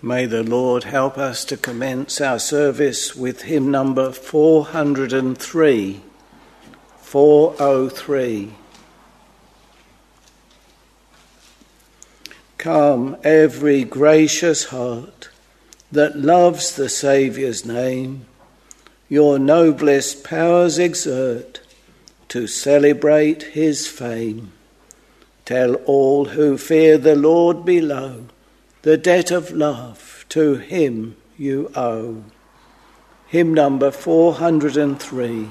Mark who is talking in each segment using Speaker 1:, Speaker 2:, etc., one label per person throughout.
Speaker 1: May the Lord help us to commence our service with hymn number 403. 403. Come, every gracious heart that loves the Saviour's name, your noblest powers exert to celebrate his fame. Tell all who fear the Lord below, the debt of love to him you owe. Hymn number 403.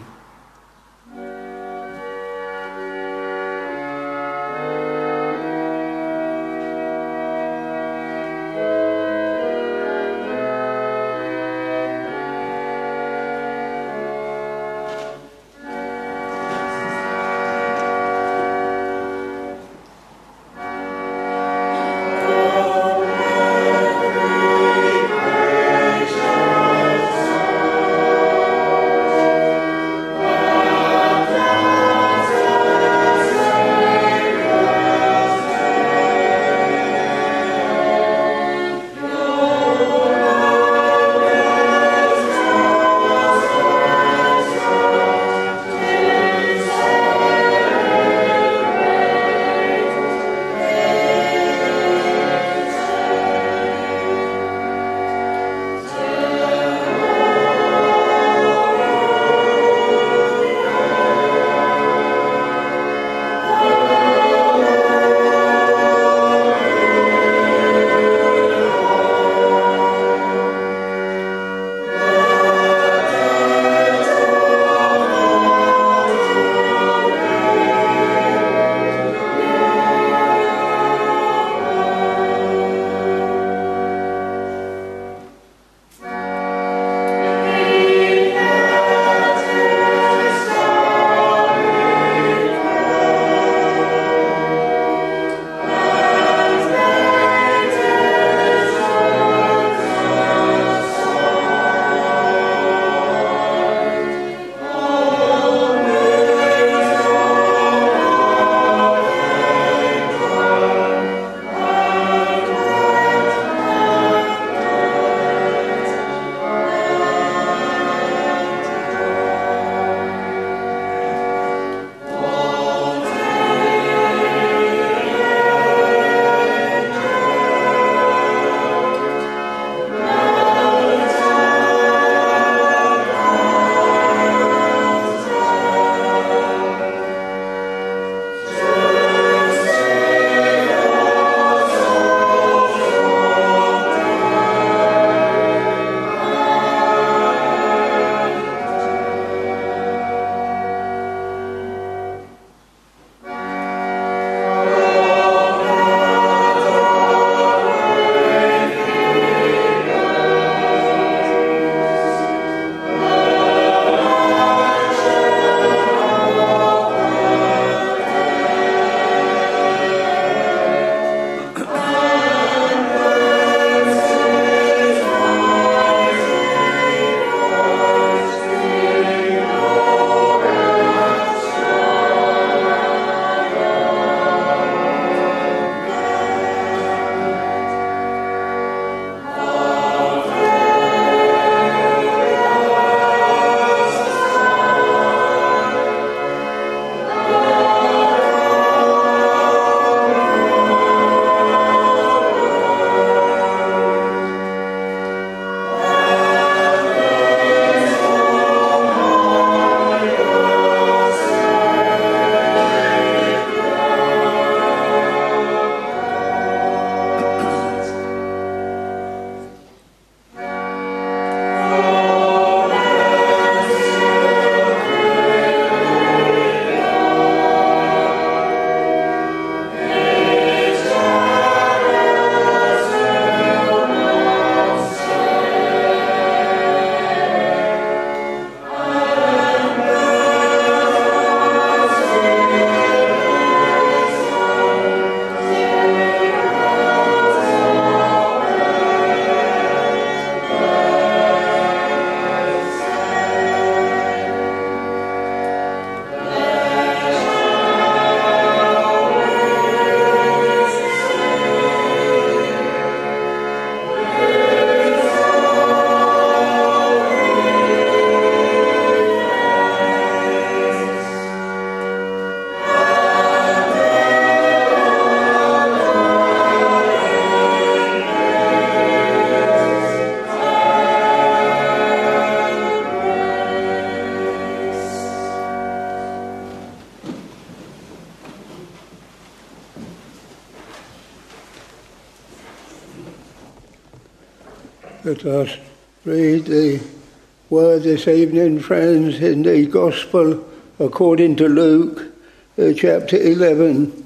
Speaker 2: Let us read the word this evening, friends, in the Gospel according to Luke, chapter 11.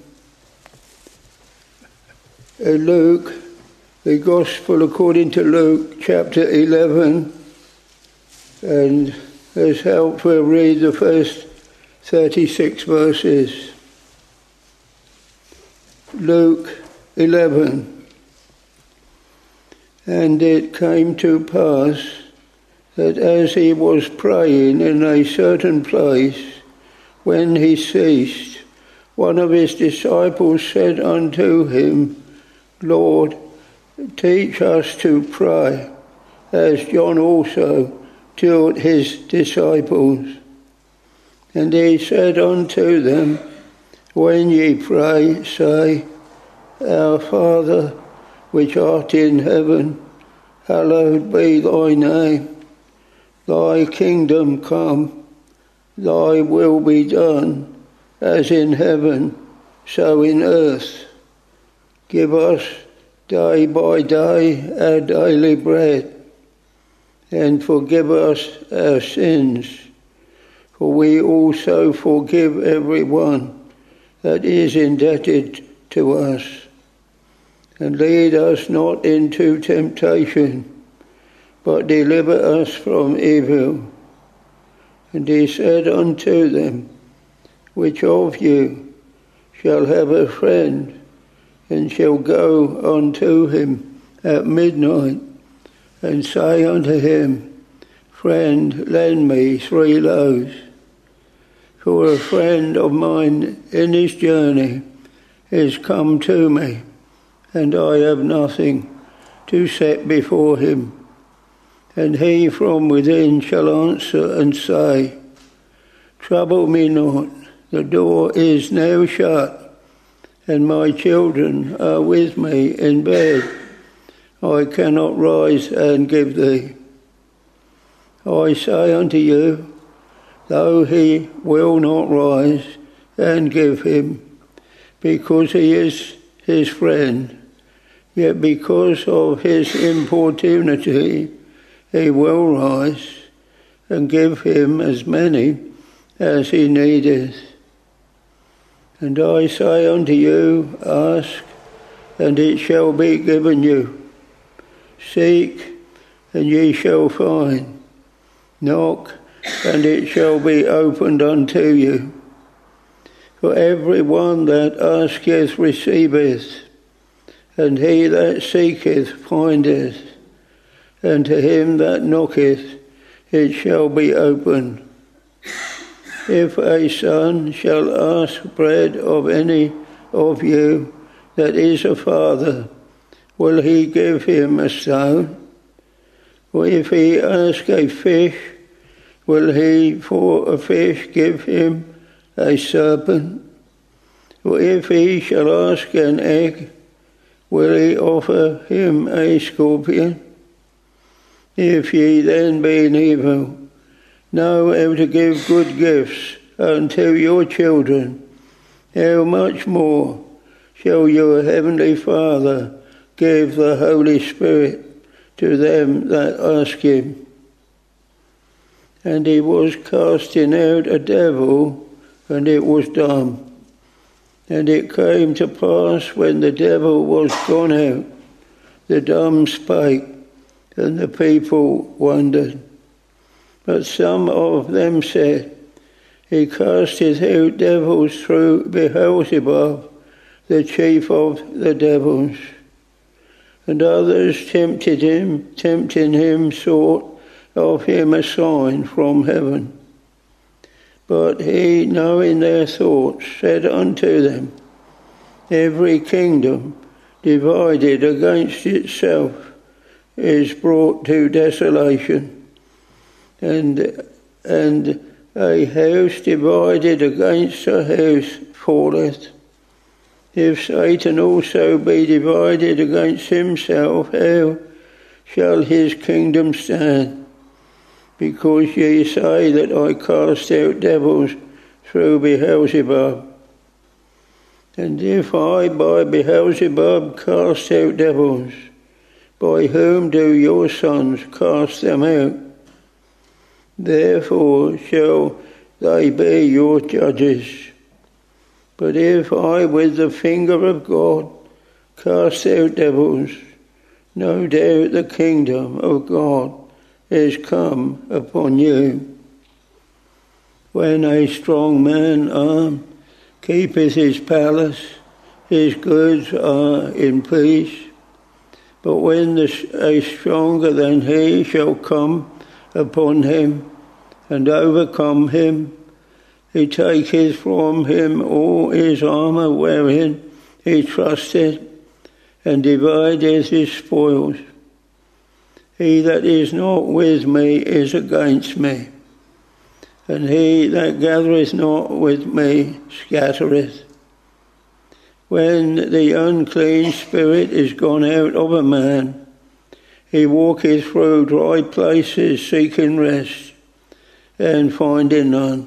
Speaker 2: Luke, the Gospel according to Luke, chapter 11, and as help, we'll read the first 36 verses. Luke 11. And it came to pass that as he was praying in a certain place, when he ceased, one of his disciples said unto him, Lord, teach us to pray, as John also taught his disciples. And he said unto them, when ye pray, say, Our Father, which art in heaven, hallowed be thy name. Thy kingdom come, thy will be done, as in heaven, so in earth. Give us day by day our daily bread, and forgive us our sins, for we also forgive everyone that is indebted to us. And lead us not into temptation, but deliver us from evil. And he said unto them, which of you shall have a friend, and shall go unto him at midnight, and say unto him, Friend, lend me 3 loaves, for a friend of mine in his journey is come to me, and I have nothing to set before him. And he from within shall answer and say, Trouble me not, the door is now shut, and my children are with me in bed. I cannot rise and give thee. I say unto you, though he will not rise and give him, because he is his friend, yet because of his importunity he will rise and give him as many as he needeth. And I say unto you, ask, and it shall be given you. Seek, and ye shall find. Knock, and it shall be opened unto you. For every one that asketh receiveth, and he that seeketh findeth, and to him that knocketh it shall be opened. If a son shall ask bread of any of you that is a father, will he give him a stone? Or if he ask a fish, will he for a fish give him a serpent? Or if he shall ask an egg, will he offer him a scorpion? If ye then, being evil, know how to give good gifts unto your children, how much more shall your heavenly Father give the Holy Spirit to them that ask him? And he was casting out a devil, and it was dumb. And it came to pass, when the devil was gone out, the dumb spake, and the people wondered. But some of them said, He casteth out devils through Beelzebub, the chief of the devils. And others tempting him, sought of him a sign from heaven. But he, knowing their thoughts, said unto them, Every kingdom divided against itself is brought to desolation, and a house divided against a house falleth. If Satan also be divided against himself, how shall his kingdom stand? Because ye say that I cast out devils through Beelzebub. And if I by Beelzebub cast out devils, by whom do your sons cast them out? Therefore shall they be your judges. But if I with the finger of God cast out devils, no doubt the kingdom of God is come upon you. When a strong man armed keepeth his palace, his goods are in peace. But when a stronger than he shall come upon him and overcome him, he taketh from him all his armour wherein he trusted, and divideth his spoils. He that is not with me is against me, and he that gathereth not with me scattereth. When the unclean spirit is gone out of a man, he walketh through dry places seeking rest, and finding none.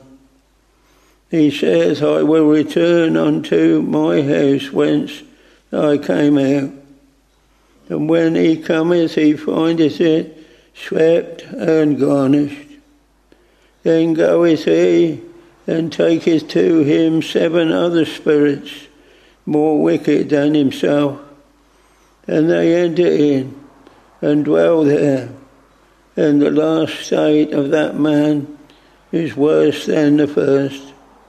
Speaker 2: He saith, I will return unto my house whence I came out. And when he cometh, he findeth it swept and garnished. Then goeth he, and taketh to him 7 other spirits, more wicked than himself, and they enter in, and dwell there. And the last state of that man is worse than the first.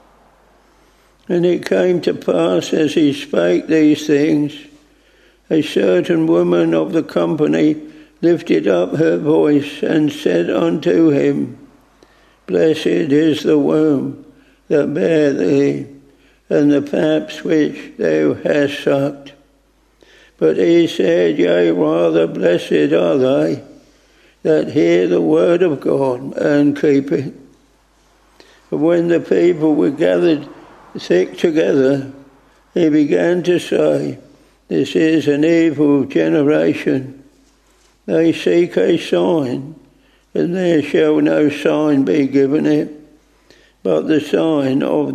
Speaker 2: And it came to pass, as he spake these things, a certain woman of the company lifted up her voice and said unto him, Blessed is the womb that bare thee, and the paps which thou hast sucked. But he said, Yea, rather blessed are they that hear the word of God and keep it. But when the people were gathered thick together, he began to say, This is an evil generation. They seek a sign, and there shall no sign be given it, but the sign of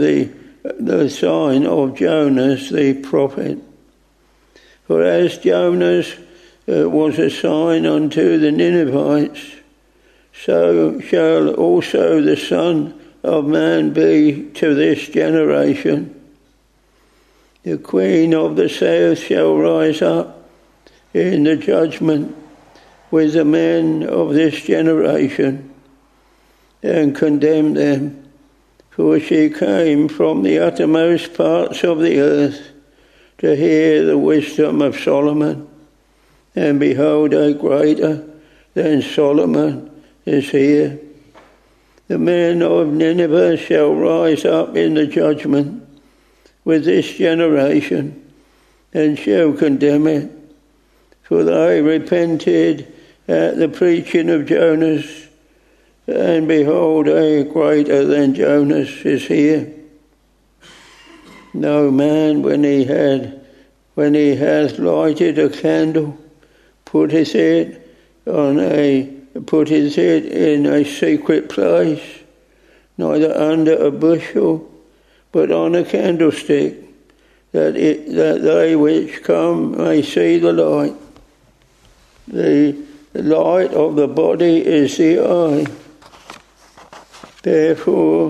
Speaker 2: Jonas the prophet. For as Jonas was a sign unto the Ninevites, so shall also the Son of Man be to this generation. The queen of the south shall rise up in the judgment with the men of this generation and condemn them, for she came from the uttermost parts of the earth to hear the wisdom of Solomon, and behold, a greater than Solomon is here. The men of Nineveh shall rise up in the judgment with this generation, and shall condemn it, for they repented at the preaching of Jonas, and behold, a greater than Jonas is here. No man, when he hath lighted a candle, putteth it in a secret place, neither under a bushel, but on a candlestick, that they which come may see the light. The light of the body is the eye. Therefore,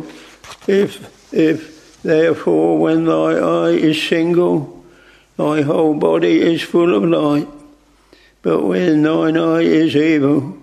Speaker 2: Therefore, when thy eye is single, thy whole body is full of light. But when thine eye is evil,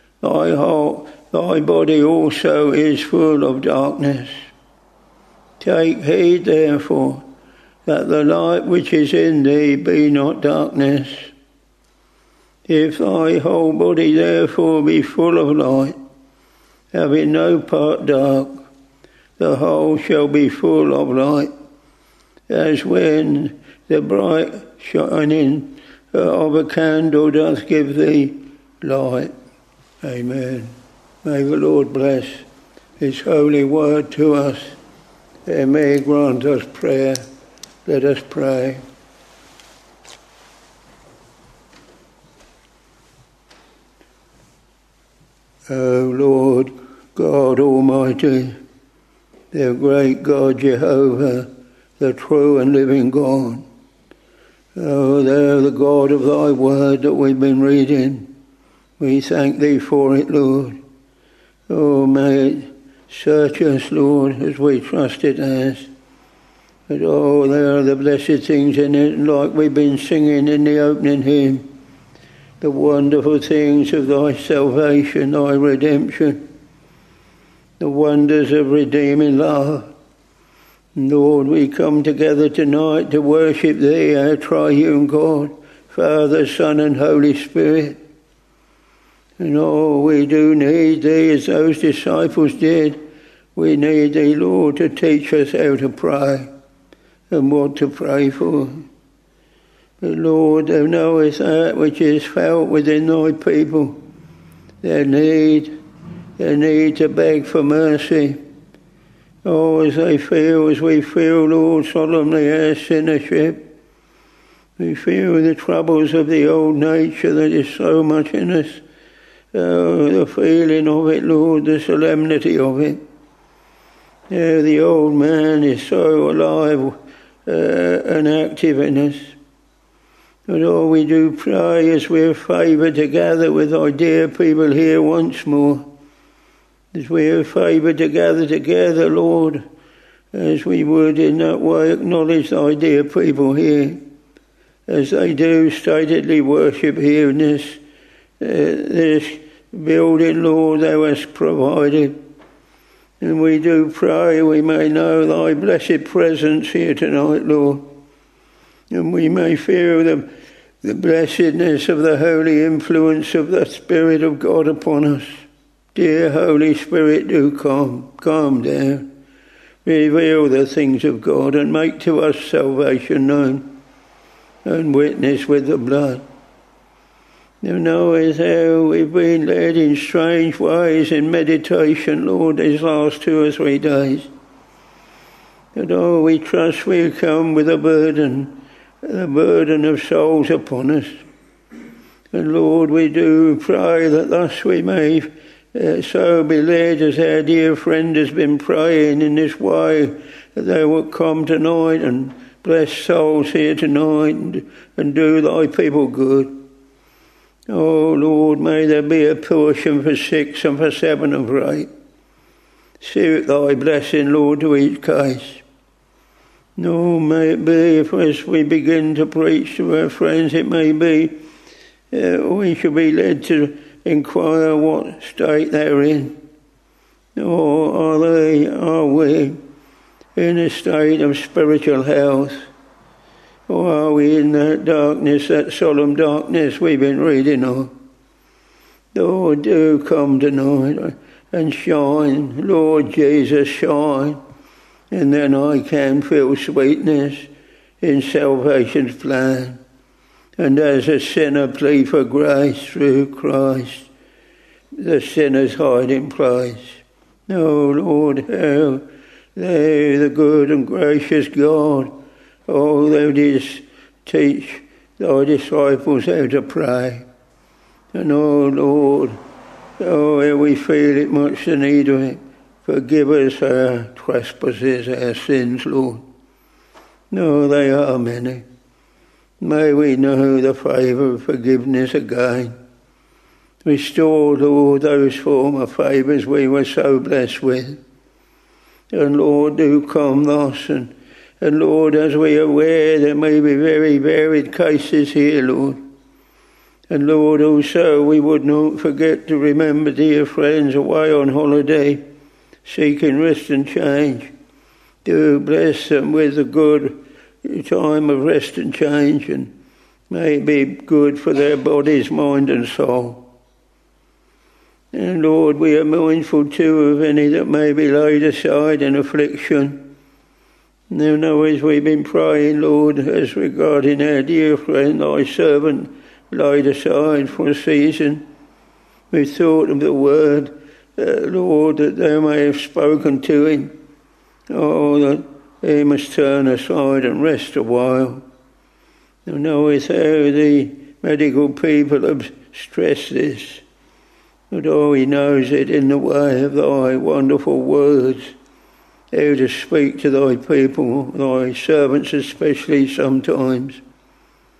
Speaker 2: thy body also is full of darkness. Take heed, therefore, that the light which is in thee be not darkness. If thy whole body therefore be full of light, having no part dark, the whole shall be full of light, as when the bright shining of a candle doth give thee light. Amen. May the Lord bless his holy word to us, and may he grant us prayer. Let us pray. O Lord God Almighty, the great God Jehovah, the true and living God, Oh, thou the God of thy word that we've been reading, we thank thee for it, Lord. Oh, may it search us, Lord, as we trust it has. But oh, there are the blessed things in it, like we've been singing in the opening hymn. The wonderful things of thy salvation, thy redemption. The wonders of redeeming love. Lord, we come together tonight to worship thee, our triune God, Father, Son and Holy Spirit. And oh, we do need thee as those disciples did. We need thee, Lord, to teach us how to pray and what to pray for. But Lord, thou knowest that which is felt within thy people, their need to beg for mercy. Oh, as we feel, Lord, solemnly our sinnership. We feel the troubles of the old nature that is so much in us. Oh, the feeling of it, Lord, the solemnity of it. Oh, the old man is so alive and active in us. But oh, we do pray as we are favoured to gather with our dear people here once more. As we are favoured to gather together, Lord, as we would in that way acknowledge thy dear people here, as they do statedly worship here in this building, Lord, thou hast provided. And we do pray we may know thy blessed presence here tonight, Lord. And we may feel the blessedness of the holy influence of the Spirit of God upon us. Dear Holy Spirit, do calm down. Reveal the things of God and make to us salvation known and witness with the blood. You know as how we've been led in strange ways in meditation, Lord, these last 2 or 3 days. And oh, we trust we'll come with the burden of souls upon us. And Lord, we do pray that thus we may so be led as our dear friend has been praying in this way, that they will come tonight and bless souls here tonight and do thy people good. Oh Lord, may there be a portion for 6 and for 7 and for 8. Suit thy blessing, Lord, to each case. No, may it be, if as we begin to preach to our friends, it may be we shall be led to inquire what state they're in. Or are we in a state of spiritual health? Or are we in that darkness, that solemn darkness we've been reading of? Lord, do come tonight and shine. Lord Jesus, shine. And then I can feel sweetness in salvation's plan. And as a sinner plead for grace through Christ, the sinner's hiding place. Oh Lord, how thou, the good and gracious God, oh, thou didst teach thy disciples how to pray. And oh Lord, oh, how we feel it much the need of it. Forgive us our trespasses, our sins, Lord. No, they are many. May we know the favour of forgiveness again. Restore, Lord, those former favours we were so blessed with. And Lord, do come thus. And Lord, as we are aware, there may be very varied cases here, Lord. And Lord, also we would not forget to remember dear friends away on holiday, seeking rest and change. Do bless them with a good time of rest and change, and may it be good for their bodies, mind and soul. And Lord, we are mindful too of any that may be laid aside in affliction. Now know as we've been praying, Lord, as regarding our dear friend, thy servant, laid aside for a season, we thought of the word, Lord, that thou may have spoken to him. Oh, that he must turn aside and rest a while. Thou knowest how the medical people have stressed this. But oh, he knows it in the way of thy wonderful words, how to speak to thy people, thy servants especially sometimes.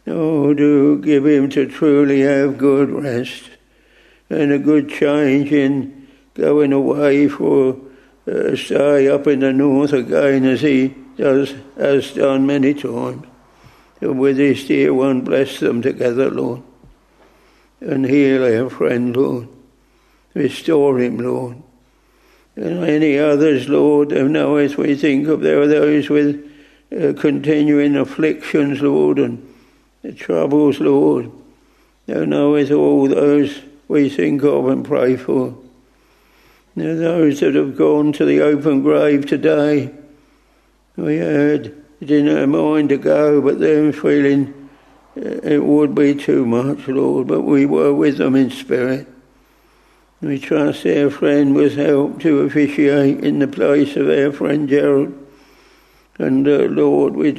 Speaker 2: Oh, do give him to truly have good rest and a good change in going away for a stay up in the north again, as he has done many times. And with his dear one, bless them together, Lord, and heal our friend, Lord. Restore him, Lord. And any others, Lord, who know as we think of, there are those with continuing afflictions, Lord, and the troubles, Lord. Thou knowest all those we think of and pray for. There are those that have gone to the open grave today. We had it in our mind to go, but them feeling it would be too much, Lord, but we were with them in spirit. We trust our friend was helped to officiate in the place of our friend Gerald. And Lord, we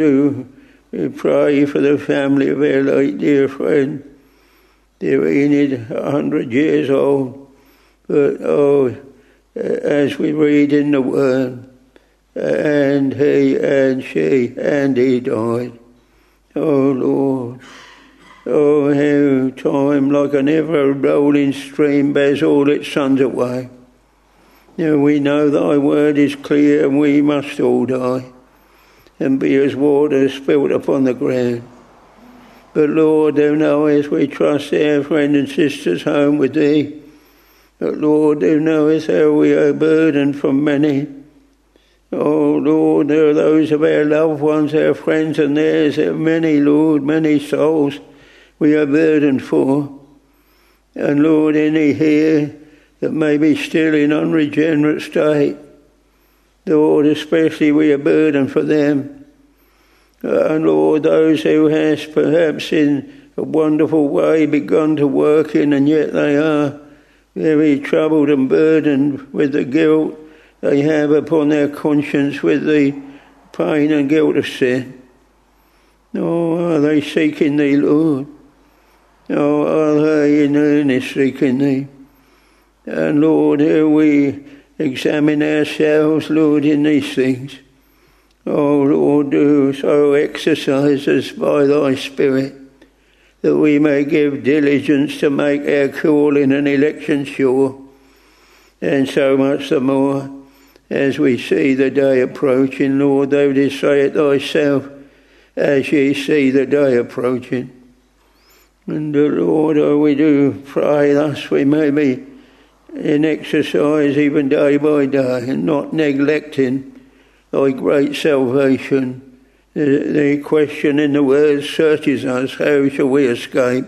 Speaker 2: pray for the family of our late dear friend, dear Enid, 100 years old. But as we read in the Word, and he and she and he died. Oh Lord, oh how time like an ever-rolling stream bears all its sons away. Now we know thy word is clear, and we must all die and be as water spilt upon the ground. But Lord, thou knowest we trust our friend and sisters home with thee. But Lord, thou knowest how we are burdened from many. Oh Lord, there are those of our loved ones, our friends and theirs, there are many, Lord, many souls we are burdened for. And Lord, any here that may be still in unregenerate state, Lord, especially we are burdened for them. And Lord, those who has perhaps in a wonderful way begun to work in, and yet they are very troubled and burdened with the guilt they have upon their conscience, with the pain and guilt of sin. Oh, are they seeking thee, Lord? Oh, are they in earnest seeking thee? And Lord, here we examine ourselves, Lord, in these things. Oh, Lord, do so exercise us by thy Spirit, that we may give diligence to make our calling and election sure, and so much the more as we see the day approaching. Lord, thou didst say it thyself, as ye see the day approaching. And Lord, we do pray thus we may be in exercise even day by day, and not neglecting thy great salvation. The question in the word searches us, how shall we escape?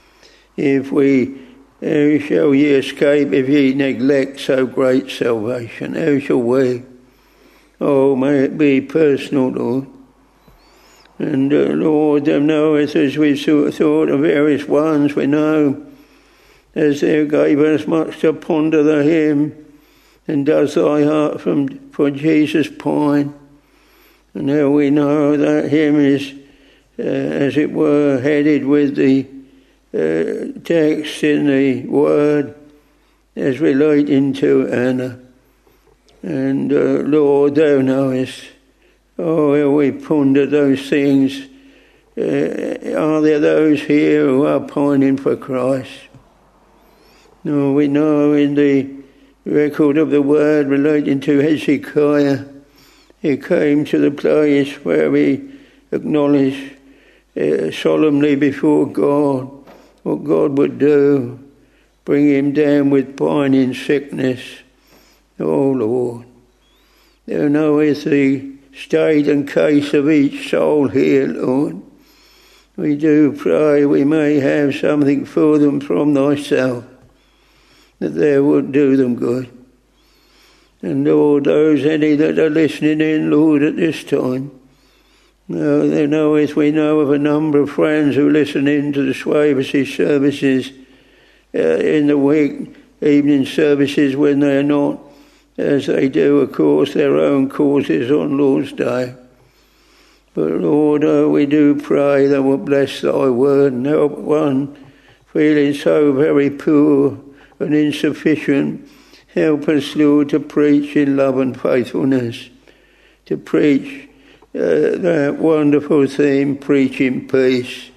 Speaker 2: How shall ye escape if ye neglect so great salvation? How shall we? Oh, may it be personal, Lord. And Lord, thou knowest, as we've thought of various ones, we know, as thou gave us much to ponder the hymn, and does thy heart for Jesus pine. And now we know that hymn is, as it were, headed with the text in the Word as relating to Anna. And Lord, thou knowest, oh, how we ponder those things. Are there those here who are pining for Christ? No, we know in the record of the Word relating to Hezekiah, he came to the place where he acknowledged solemnly before God what God would do, bring him down with pining sickness. Oh Lord, thou knowest the state and case of each soul here, Lord. We do pray we may have something for them from thyself, that thou would do them good. And Lord, those any that are listening in, Lord, at this time, thou knowest we know of a number of friends who listen in to the Swaverses services in the week, evening services when they are not, as they do, of course, their own causes on Lord's Day. But Lord, we do pray that will bless thy word and help one feeling so very poor and insufficient. Help us, Lord, to preach in love and faithfulness, to preach that wonderful theme, preaching peace,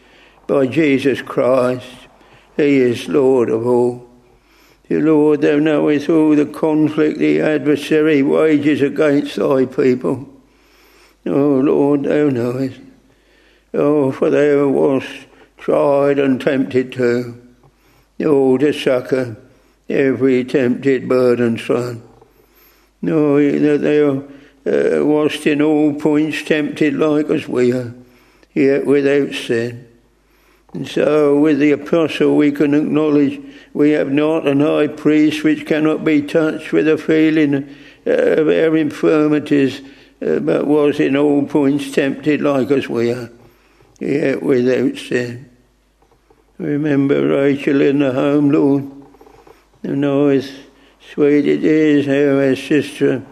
Speaker 2: by Jesus Christ. He is Lord of all. Dear Lord, thou knowest all the conflict the adversary wages against thy people. Oh Lord, thou knowest. Oh, for thou wast tried and tempted too. Oh, to succour every tempted burdened son. No, that thou wast in all points tempted like as we are, yet without sin. And so with the apostle we can acknowledge we have not an high priest which cannot be touched with the feeling of our infirmities, but was in all points tempted like as we are, yet without sin. Remember Rachel in the home, Lord. You know as sweet it is how her sister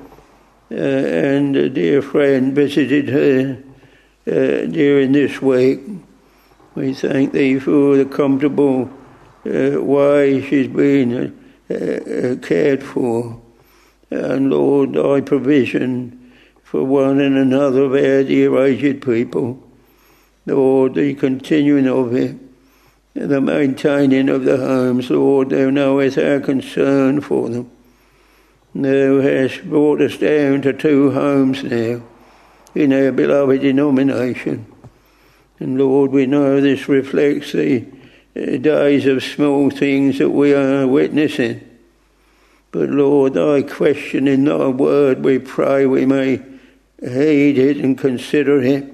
Speaker 2: and a dear friend visited her during this week. We thank thee for the comfortable way she's been cared for. And Lord, thy provision for one and another of our dear aged people. Lord, the continuing of it, the maintaining of the homes, Lord, thou knowest our concern for them. Thou hast brought us down to 2 homes now in our beloved denomination. And Lord, we know this reflects the days of small things that we are witnessing. But Lord, thy question in thy word, we pray we may heed it and consider it.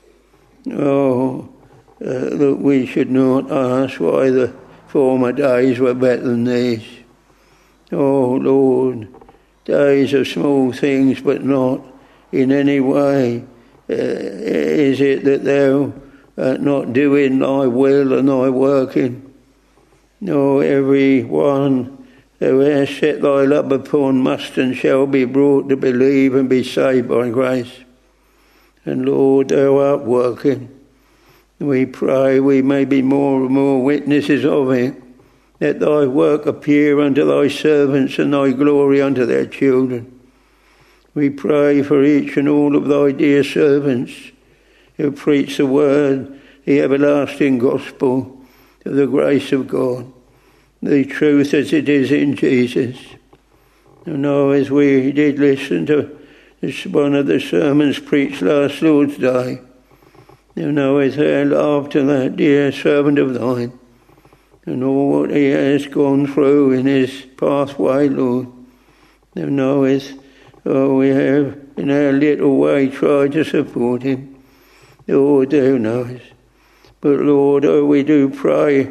Speaker 2: Oh, that we should not ask why the former days were better than these. Oh Lord, days of small things, but not in any way is it that thou art not doing thy will and thy working. No, every one who has set thy love upon must and shall be brought to believe and be saved by grace. And Lord, thou art working. We pray we may be more and more witnesses of it, that thy work appear unto thy servants and thy glory unto their children. We pray for each and all of thy dear servants who preach the word, the everlasting gospel of the grace of God, the truth as it is in Jesus. And now as we did listen to this one of the sermons preached last Lord's Day, you know, as I love to that dear servant of thine, and all what he has gone through in his pathway, Lord. You know, as we have in our little way tried to support him. Lord, thou knowest. But Lord, we do pray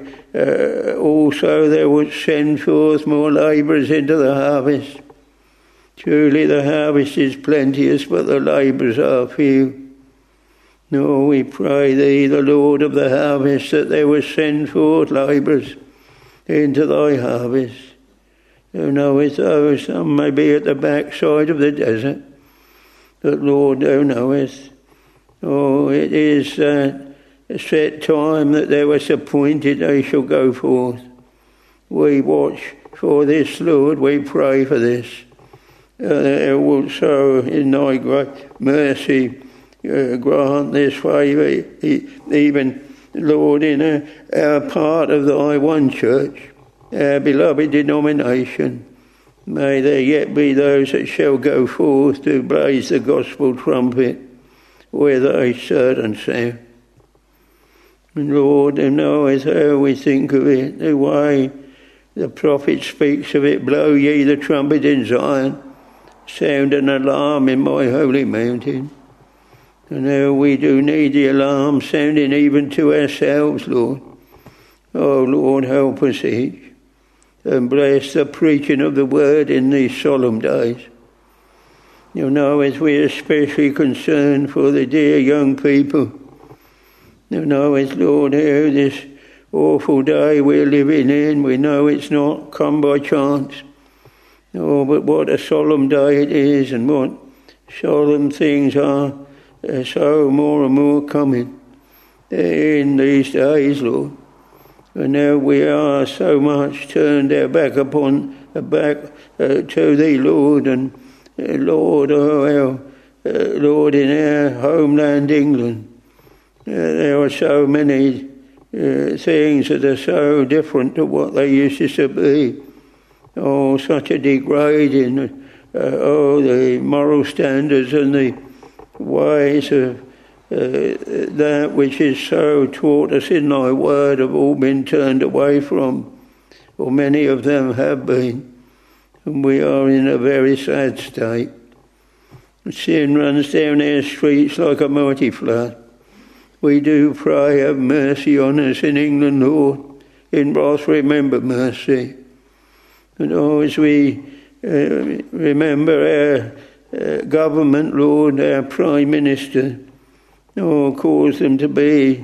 Speaker 2: also thou would send forth more labourers into the harvest. Truly the harvest is plenteous, but the labourers are few. No, we pray thee, the Lord of the harvest, that thou would send forth labourers into thy harvest. Thou knowest, though some may be at the backside of the desert, but Lord, thou knowest. Oh, it is that a set time that thou hast appointed they shall go forth. We watch for this, Lord, we pray for this. Thou wilt so in thy great mercy grant this favour, even, Lord, in our part of thy one church, our beloved denomination. May there yet be those that shall go forth to blaze the gospel trumpet with a certain sound. And Lord, thou knowest how we think of it, the way the prophet speaks of it. Blow ye the trumpet in Zion, sound an alarm in my holy mountain. And now we do need the alarm sounding even to ourselves, Lord. Oh, Lord, help us each. And bless the preaching of the word in these solemn days. You know, as we are especially concerned for the dear young people. You know, as Lord, how this awful day we're living in, we know it's not come by chance. Oh, but what a solemn day it is, and what solemn things are so more and more coming in these days, Lord. And now we are so much turned our back to thee, Lord, and Lord, Lord, in our homeland, England, there are so many things that are so different to what they used to be. Oh, such a degrading, the moral standards and the ways of that which is so taught us in thy word have all been turned away from, or many of them have been, and we are in a very sad state. Sin runs down our streets like a mighty flood. We do pray, have mercy on us in England, Lord. In wrath, remember mercy. And as we remember our government, Lord, our Prime Minister, cause them to be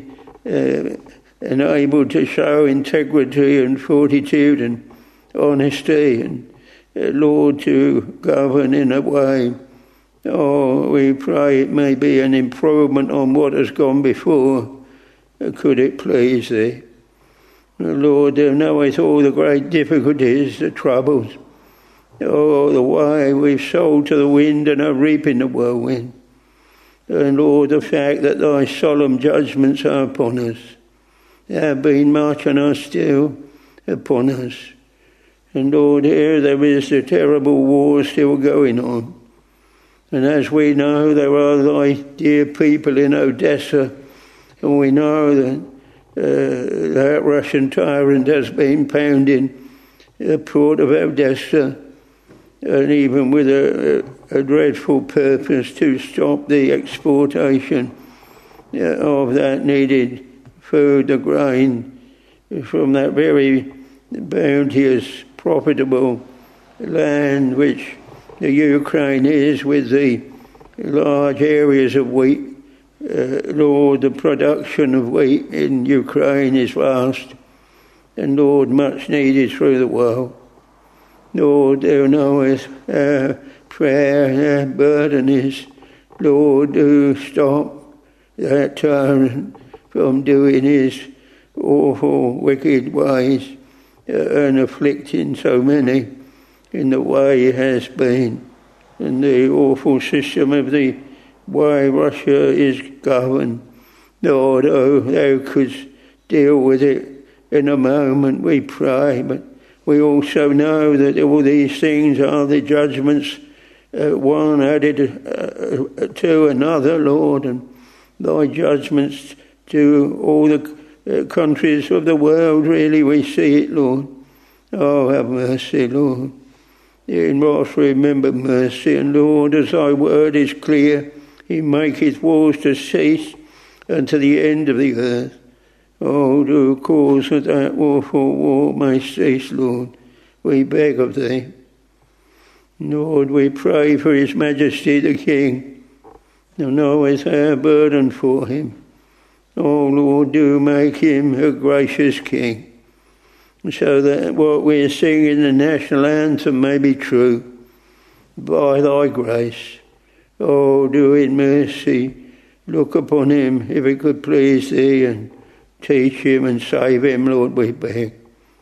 Speaker 2: enabled to show integrity and fortitude and honesty, and Lord, to govern in a way. We pray it may be an improvement on what has gone before. Could it please thee? Lord, thou knowest all the great difficulties, the troubles, the way we've sold to the wind and are reaping the whirlwind. And Lord, the fact that thy solemn judgments are upon us, have been much and are still upon us. And Lord, here there is the terrible war still going on. And as we know, there are thy dear people in Odessa, and we know that that Russian tyrant has been pounding the port of Odessa, and even with a dreadful purpose to stop the exportation of that needed food, the grain, from that very bounteous, profitable land which the Ukraine is, with the large areas of wheat. Lord, the production of wheat in Ukraine is vast, and Lord, much needed through the world. Lord, thou knowest our prayer, our burden is, Lord, do stop that tyrant from doing his awful, wicked ways and afflicting so many in the way it has been, and the awful system of the way Russia is governed. Lord, thou couldst deal with it in a moment, we pray, but we also know that all these things are the judgments, one added to another, Lord, and thy judgments to all the countries of the world, really, we see it, Lord. Oh, have mercy, Lord. In wrath, remember mercy, and Lord, as thy word is clear, he maketh wars to cease unto the end of the earth. Oh, do cause that that awful war may cease, Lord, we beg of thee. Lord, we pray for His Majesty the King. Thou knowest our burden for him. Oh, Lord, do make him a gracious King, so that what we are singing in the national anthem may be true, by thy grace. Oh, do in mercy look upon him, if it could please thee, and teach him and save him, Lord, we beg.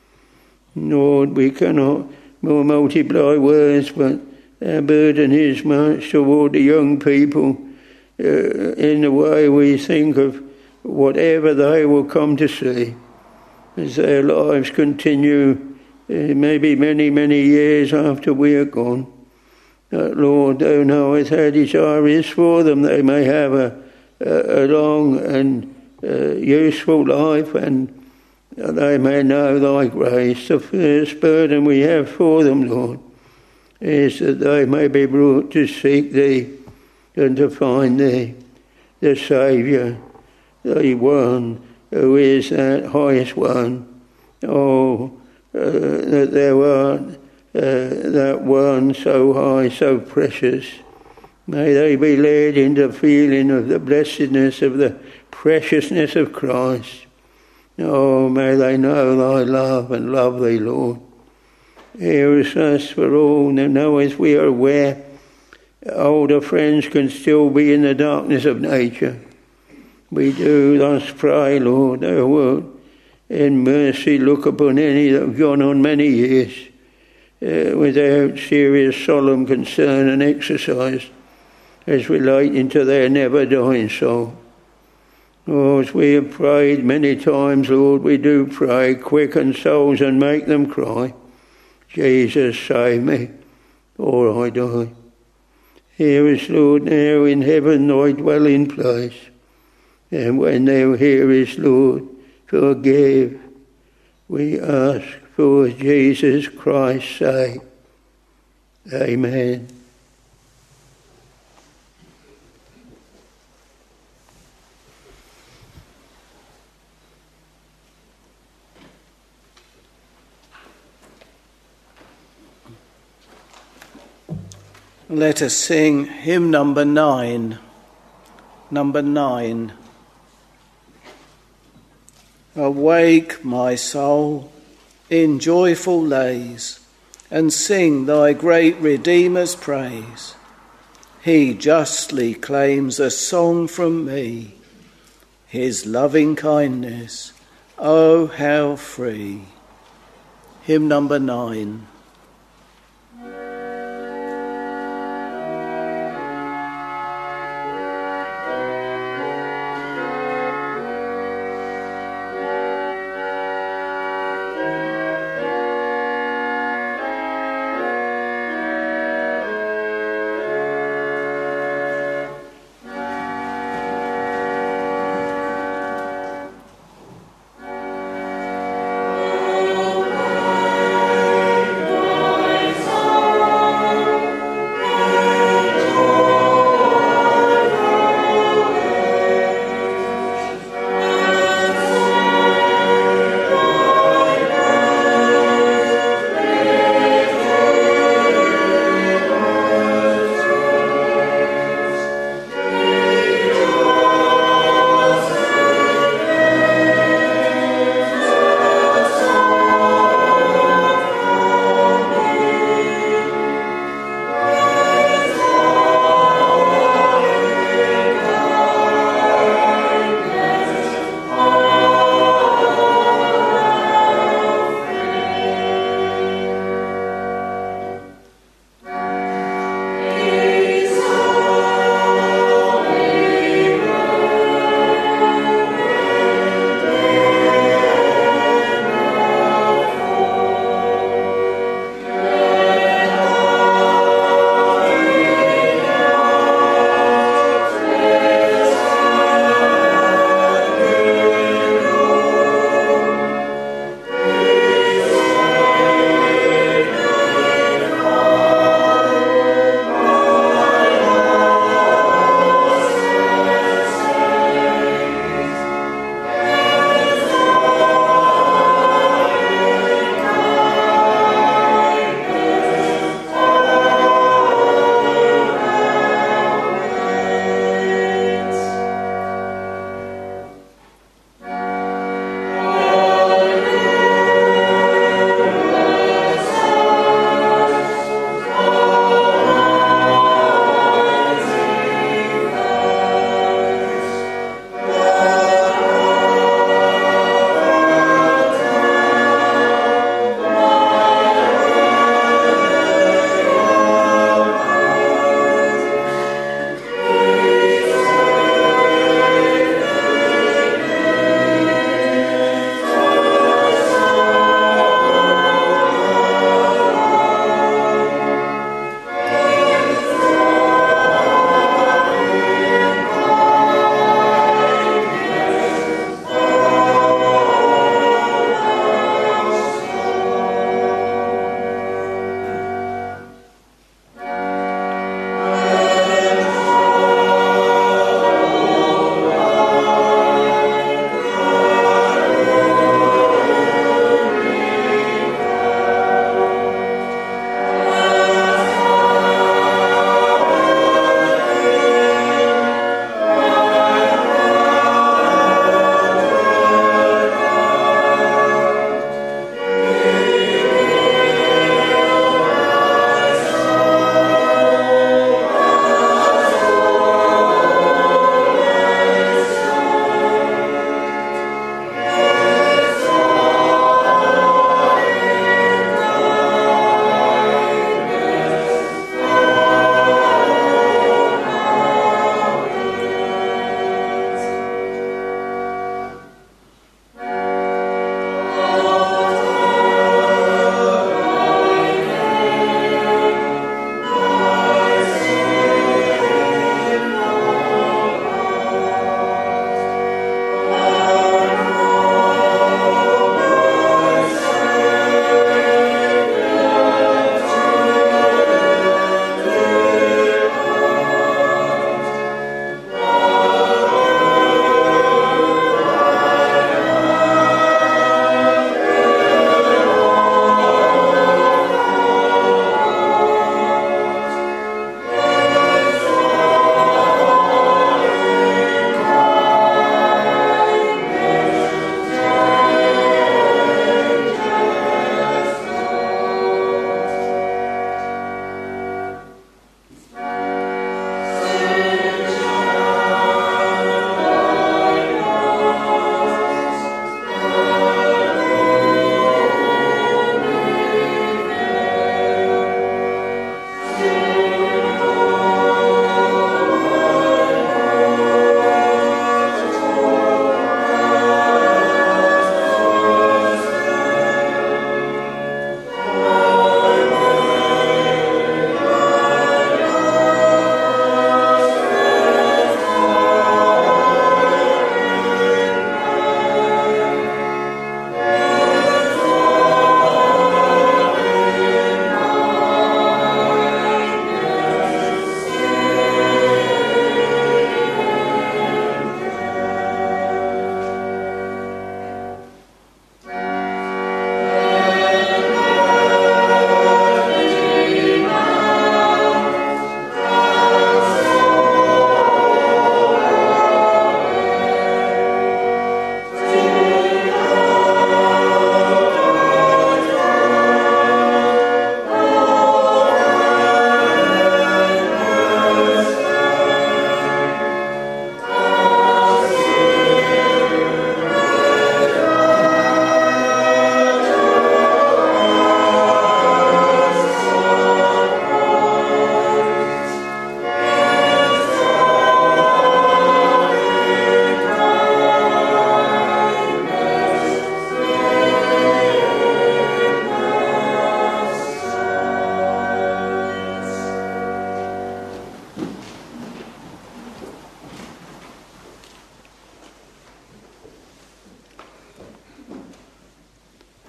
Speaker 2: Lord, we cannot more multiply words, but our burden is much toward the young people in the way we think of whatever they will come to see as their lives continue, maybe many, many years after we are gone. Lord, thou knowest our desire is for them they may have a long and useful life, and they may know thy grace. The first burden we have for them, Lord, is that they may be brought to seek thee and to find thee, the Saviour, the one who is that highest one. Oh, that thou art that one so high, so precious. May they be led into feeling of the blessedness of the preciousness of Christ. Oh, may they know thy love and love thee, Lord. Hear us for all. Now, as we are aware, older friends can still be in the darkness of nature. We do thus pray, Lord, thou wilt in mercy look upon any that have gone on many years without serious solemn concern and exercise as relating to their never-dying soul. Oh, as we have prayed many times, Lord, we do pray, quicken souls and make them cry, Jesus, save me, or I die. Hear us, Lord, now in heaven, thy dwelling place. And when thou hearest, Lord, forgive, we ask for Jesus Christ's sake. Amen.
Speaker 1: Let us sing hymn number 9. Number 9. Awake, my soul, in joyful lays, and sing thy great Redeemer's praise. He justly claims a song from me, his loving kindness, oh how free. Hymn number 9.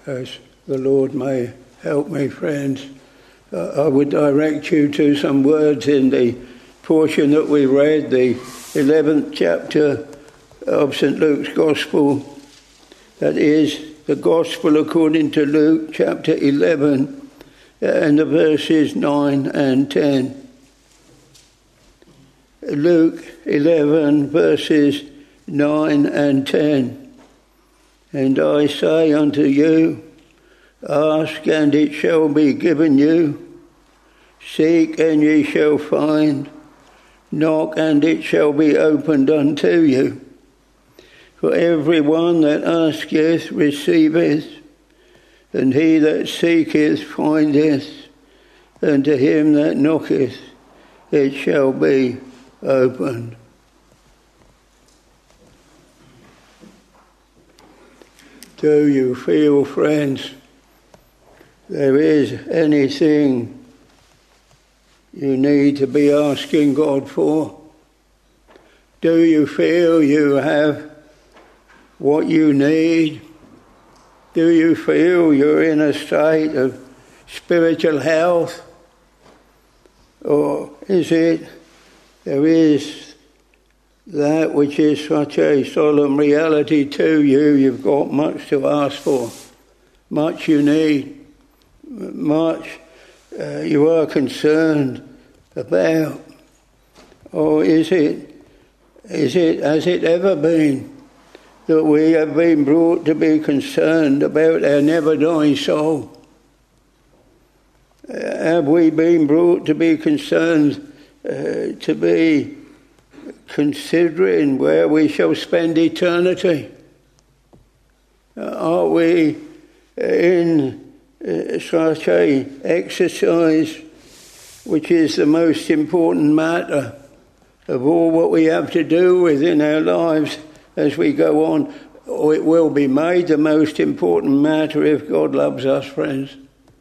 Speaker 2: as the Lord may help me, friends, I would direct you to some words in the portion that we read, the 11th chapter of St. Luke's Gospel. That is the Gospel according to Luke chapter 11 and the verses 9 and 10. Luke 11 verses 9 and 10. And I say unto you, ask and it shall be given you, seek and ye shall find, knock and it shall be opened unto you. For every one that asketh receiveth, and he that seeketh findeth, and to him that knocketh it shall be opened. Do you feel, friends, there is anything you need to be asking God for? Do you feel you have what you need? Do you feel you're in a state of spiritual health? Or is it there is that which is such a solemn reality to you, you've got much to ask for, much you need, much you are concerned about? Or has it ever been that we have been brought to be concerned about our never-dying soul? Have we been brought to be concerned to be considering where we shall spend eternity? Are we in such a exercise which is the most important matter of all what we have to do within our lives as we go on, or it will be made the most important matter if God loves us, friends?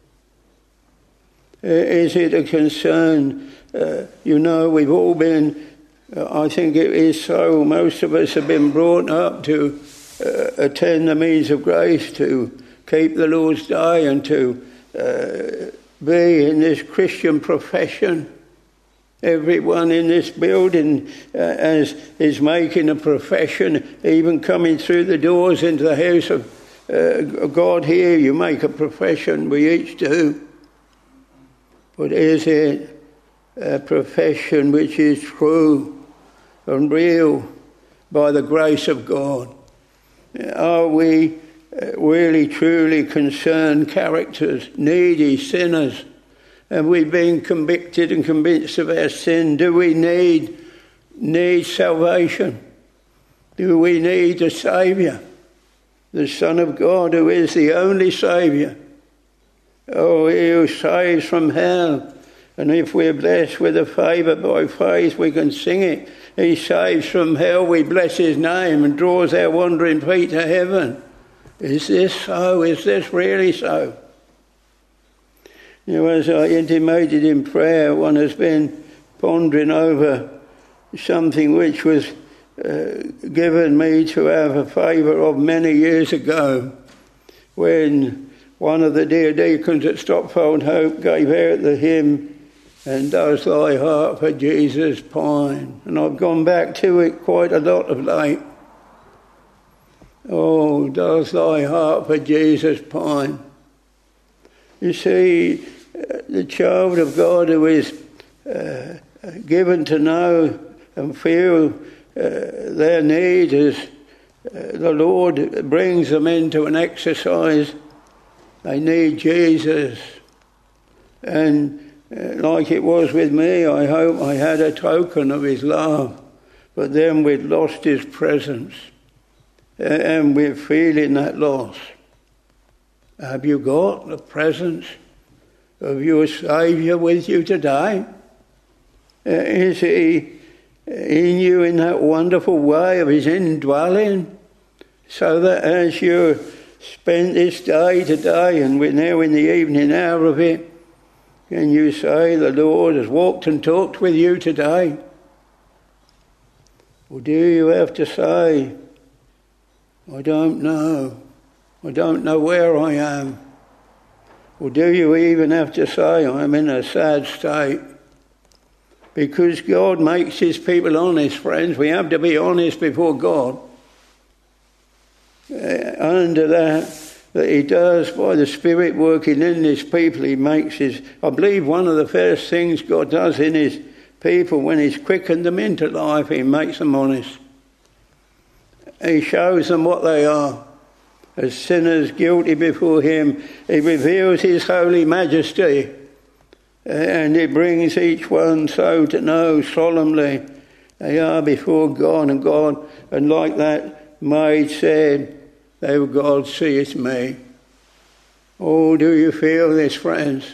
Speaker 2: Is it a concern? We've all been, I think it is so, most of us have been brought up to attend the means of grace, to keep the Lord's Day, and to be in this Christian profession. Everyone in this building is making a profession, even coming through the doors into the house of God here, you make a profession, we each do. But is it a profession which is true and real by the grace of God? Are we really truly concerned characters, needy sinners? Have we been convicted and convinced of our sin? Do we need salvation? Do we need a Saviour? The Son of God, who is the only Saviour. Oh, he who saves from hell. And if we're blessed with a favour by faith, we can sing it. He saves from hell, we bless his name, and draws our wandering feet to heaven. Is this so? Is this really so? As I intimated in prayer, one has been pondering over something which was given me to have a favour of many years ago, when one of the dear deacons at Stopfold Hope gave out the hymn, "And does thy heart for Jesus pine?" And I've gone back to it quite a lot of late. Oh, does thy heart for Jesus pine? You see, the child of God who is given to know and feel their need as the Lord brings them into an exercise, they need Jesus. And like it was with me, I hope I had a token of his love, but then we'd lost his presence, and we're feeling that loss. Have you got the presence of your Saviour with you today? Is he in you in that wonderful way of his indwelling, so that as you spend this day today, and we're now in the evening hour of it, can you say, the Lord has walked and talked with you today? Or do you have to say, I don't know. I don't know where I am. Or do you even have to say I'm in a sad state? Because God makes his people honest, friends. We have to be honest before God. Under that he does by the Spirit working in his people, he makes I believe one of the first things God does in his people when he's quickened them into life, he makes them honest. He shows them what they are. As sinners guilty before him, he reveals his holy majesty, and he brings each one so to know solemnly they are before God, and like that maid said, "Oh God, seeth me." Oh, do you feel this, friends?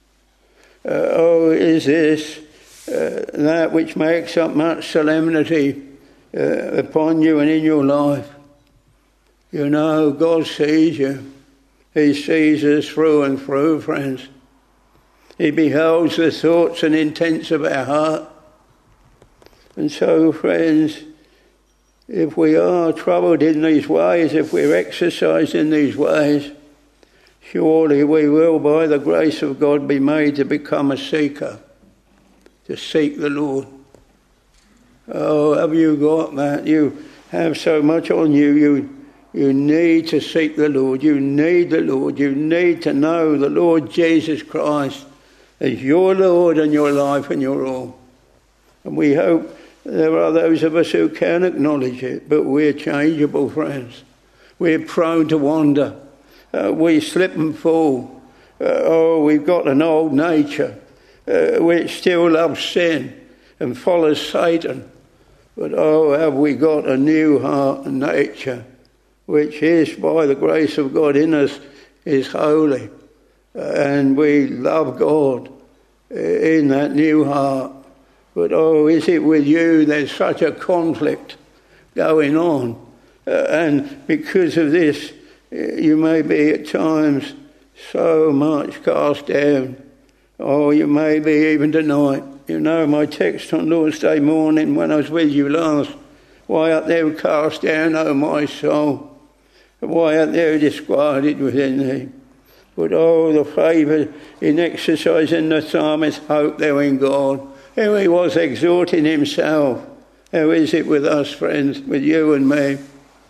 Speaker 2: Is this that which makes up much solemnity upon you and in your life? You know, God sees you. He sees us through and through, friends. He beholds the thoughts and intents of our heart. And so, friends, if we are troubled in these ways, if we're exercised in these ways, surely we will, by the grace of God, be made to become a seeker, to seek the Lord. Oh, have you got that? You have so much on you. You need to seek the Lord. You need the Lord. You need to know the Lord Jesus Christ as your Lord and your life and your all. And we hope there are those of us who can acknowledge it, but we're changeable, friends. We're prone to wander. We slip and fall. We've got an old nature which still loves sin and follows Satan. But have we got a new heart and nature, which is, by the grace of God in us, is holy. And we love God in that new heart. But is it with you there's such a conflict going on? And because of this, you may be at times so much cast down. You may be even tonight. You know my text on Lord's Day morning when I was with you last. Why art thou cast down, O my soul? Why art thou disquieted within thee? But the favour in exercising the psalmist hope thou in God. How he was exhorting himself. How is it with us, friends, with you and me?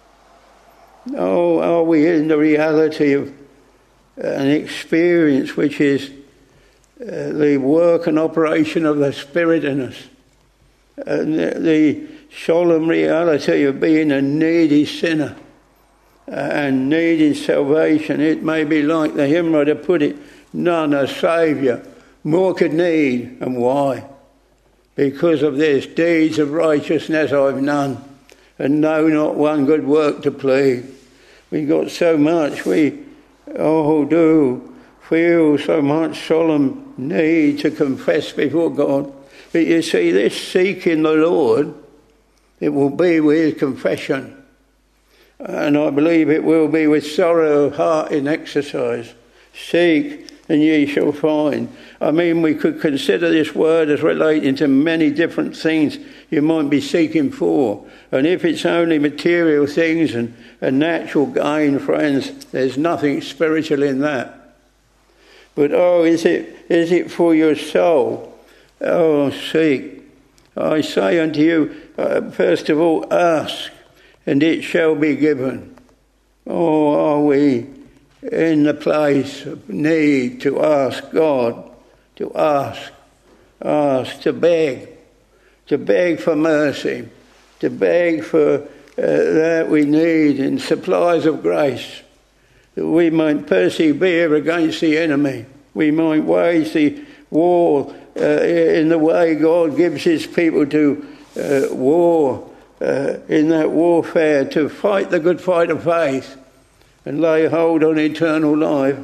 Speaker 2: Are we in the reality of an experience which is the work and operation of the Spirit in us? And the solemn reality of being a needy sinner and needing salvation. It may be like the hymn writer put it, none a saviour more could need. And why? Because of this, deeds of righteousness I've none, and know not one good work to plead. We got so much, we do feel so much solemn need to confess before God. But you see, this seeking the Lord, it will be with confession. And I believe it will be with sorrow of heart in exercise. Seek and ye shall find. I mean, we could consider this word as relating to many different things you might be seeking for. And if it's only material things and a natural gain, friends, there's nothing spiritual in that. But is it for your soul? Seek. I say unto you, first of all, ask, and it shall be given. Are we in the place of need to ask God, to ask, to beg for mercy, to beg for that we need in supplies of grace, that we might persevere against the enemy. We might wage the war in the way God gives his people to war, in that warfare, to fight the good fight of faith and lay hold on eternal life.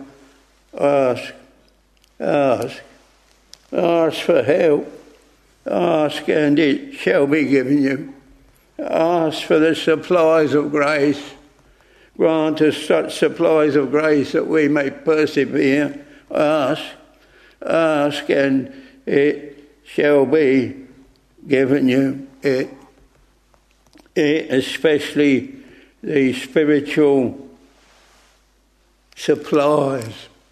Speaker 2: Ask for help. Ask and it shall be given you. Ask for the supplies of grace. Grant us such supplies of grace that we may persevere. Ask and it shall be given you. It especially the spiritual supplies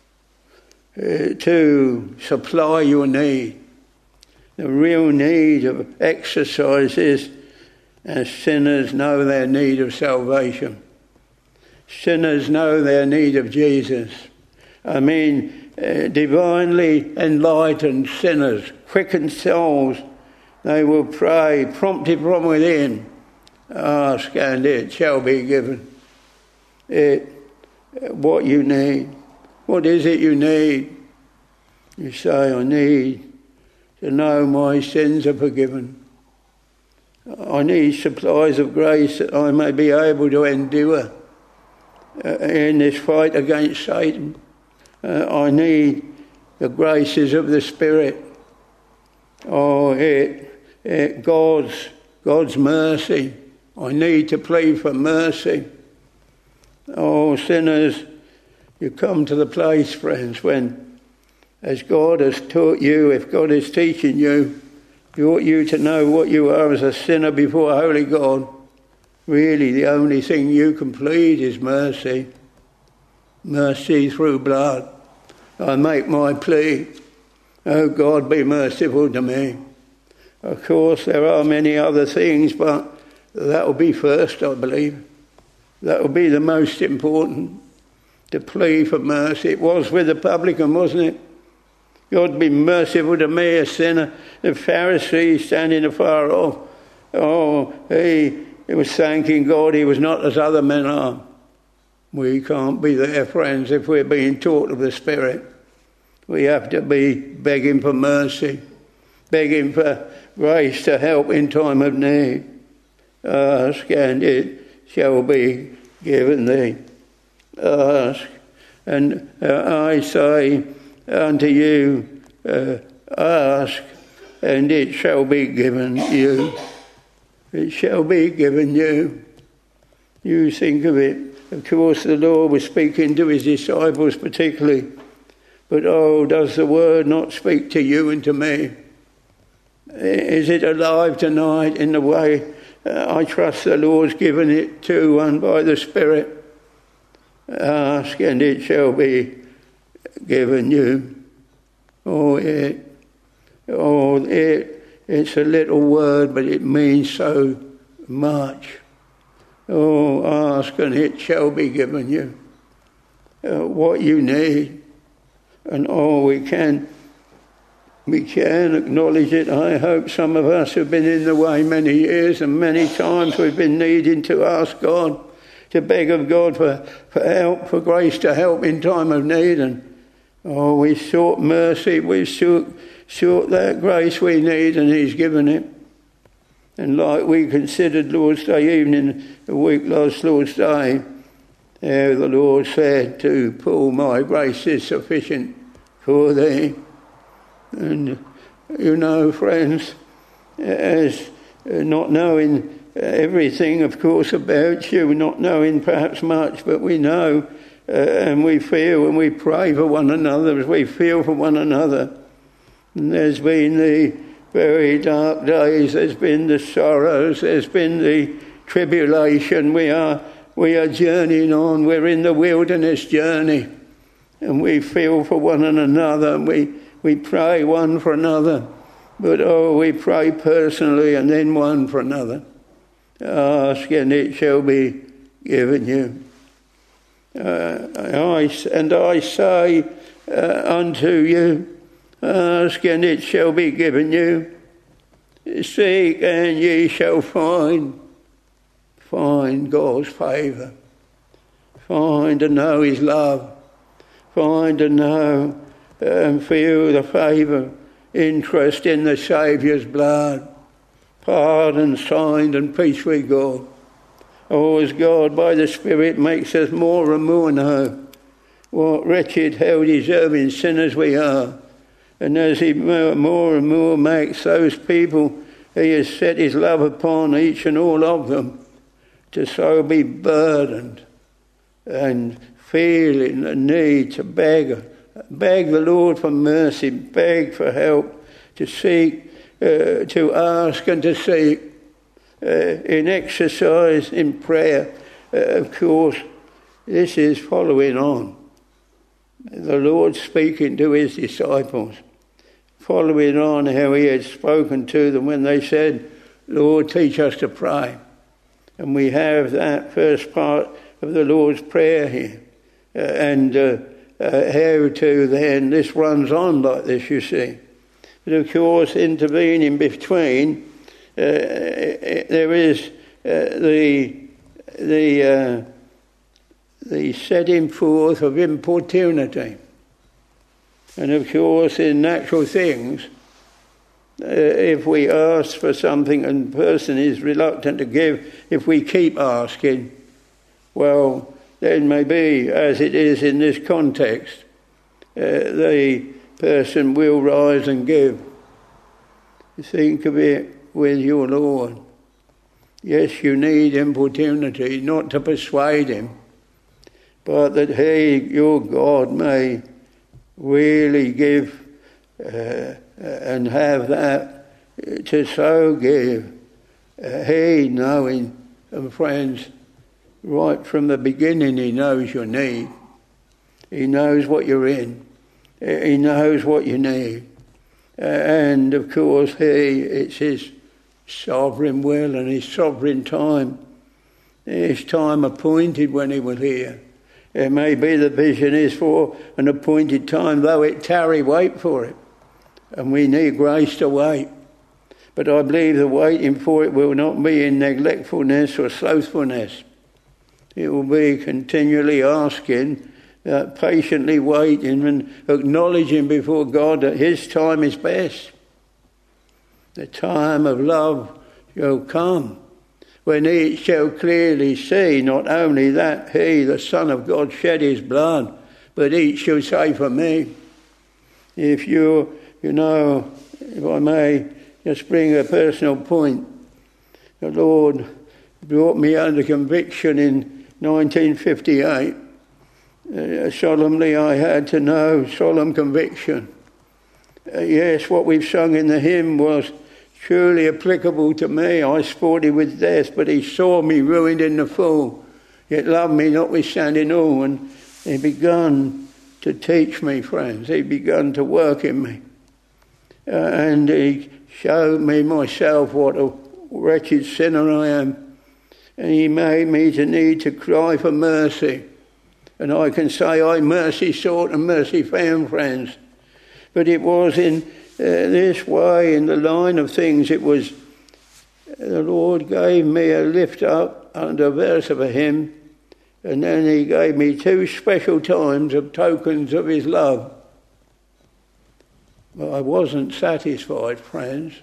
Speaker 2: to supply your need. The real need of exercise is, as sinners know their need of salvation. Sinners know their need of Jesus. I mean, divinely enlightened sinners, quickened souls, they will pray, prompted from within, ask and it shall be given. What you need. What is it you need? You say, I need to know my sins are forgiven. I need supplies of grace that I may be able to endure in this fight against Satan. I need the graces of the Spirit. God's mercy. I need to plead for mercy. Oh, sinners, you come to the place, friends, when, as God has taught you, if God is teaching you, He ought you to know what you are as a sinner before a holy God. Really, the only thing you can plead is mercy. Mercy through blood. I make my plea. Oh, God, be merciful to me. Of course, there are many other things, but that will be first, I believe. That will be the most important, to plead for mercy. It was with the publican, wasn't it? God, be merciful to me, a sinner. The Pharisee standing afar off. Oh, he was thanking God he was not as other men are. We can't be there, friends, if we're being taught of the Spirit. We have to be begging for mercy, begging for grace to help in time of need. Ask and it shall be given thee. Ask, and I say unto you, ask, and it shall be given you. It shall be given you. You think of it. Of course, the Lord was speaking to his disciples particularly. But oh, does the word not speak to you and to me? Is it alive tonight in the way I trust the Lord's given it to one by the Spirit? Ask and it shall be given you. It's a little word, but it means so much. Oh, ask and it shall be given you. What you need. And we can acknowledge it. I hope some of us have been in the way many years, and many times we've been needing to ask God, to beg of God for help, for grace to help in time of need. And we sought mercy, we sought that grace we need, and he's given it. And like we considered Lord's Day evening, the week last Lord's Day, the Lord said to Paul, my grace is sufficient for thee. And you know, friends, as not knowing everything, of course, about you, not knowing perhaps much, but we know and we feel and we pray for one another as we feel for one another. And there's been the very dark days, there's been the sorrows, there's been the tribulation. We are journeying on, we're in the wilderness journey, and we feel for one another, and we pray one for another, but we pray personally and then one for another. Ask and it shall be given you. I say unto you, ask and it shall be given you. Seek and ye shall find. Find God's favour. Find to know his love. Find to know and feel the favour, interest in the Saviour's blood. Pardon, signed and peace with God. As God by the Spirit makes us more and more know what wretched, hell-deserving sinners we are. And as he more and more makes those people he has set his love upon, each and all of them, to so be burdened and feeling the need to beg the Lord for mercy, beg for help, to seek, to ask and to seek, in exercise, in prayer. Of course, this is following on the Lord speaking to his disciples, following on how he had spoken to them when they said, Lord, teach us to pray. And we have that first part of the Lord's Prayer here. And how to then, this runs on like this, you see. But of course, intervening between, there is the setting forth of importunity. And of course, in natural things, if we ask for something and the person is reluctant to give, if we keep asking, well, then maybe, as it is in this context, the person will rise and give. Think of it with your Lord. Yes, you need importunity, not to persuade him, but that he, your God, may really give and have that to so give. He knowing, and friends, right from the beginning he knows your need. He knows what you're in. He knows what you need. And of course it's his sovereign will and his sovereign time. His time appointed when he will hear. It may be the vision is for an appointed time, though it tarry, wait for it. And we need grace to wait. But I believe the waiting for it will not be in neglectfulness or slothfulness. It will be continually asking, patiently waiting and acknowledging before God that his time is best. The time of love shall come, when each shall clearly see not only that he, the Son of God, shed his blood, but each shall say for me. If you know, if I may just bring a personal point, the Lord brought me under conviction in 1958. Solemnly I had to know, solemn conviction. Yes, what we've sung in the hymn was truly applicable to me. I sported with death, but he saw me ruined in the fall, yet loved me notwithstanding all. And he begun to teach me, friends. He begun to work in me. And he showed me myself what a wretched sinner I am. And he made me to need to cry for mercy. And I can say I mercy sought and mercy found, friends. But it was in this way, in the line of things, it was the Lord gave me a lift up under a verse of a hymn, and then he gave me two special times of tokens of his love. But I wasn't satisfied, friends.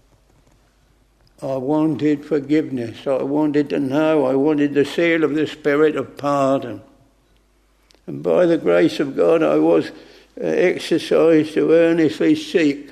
Speaker 2: I wanted forgiveness. I wanted to know. I wanted the seal of the Spirit of pardon. And by the grace of God, I was exercised to earnestly seek.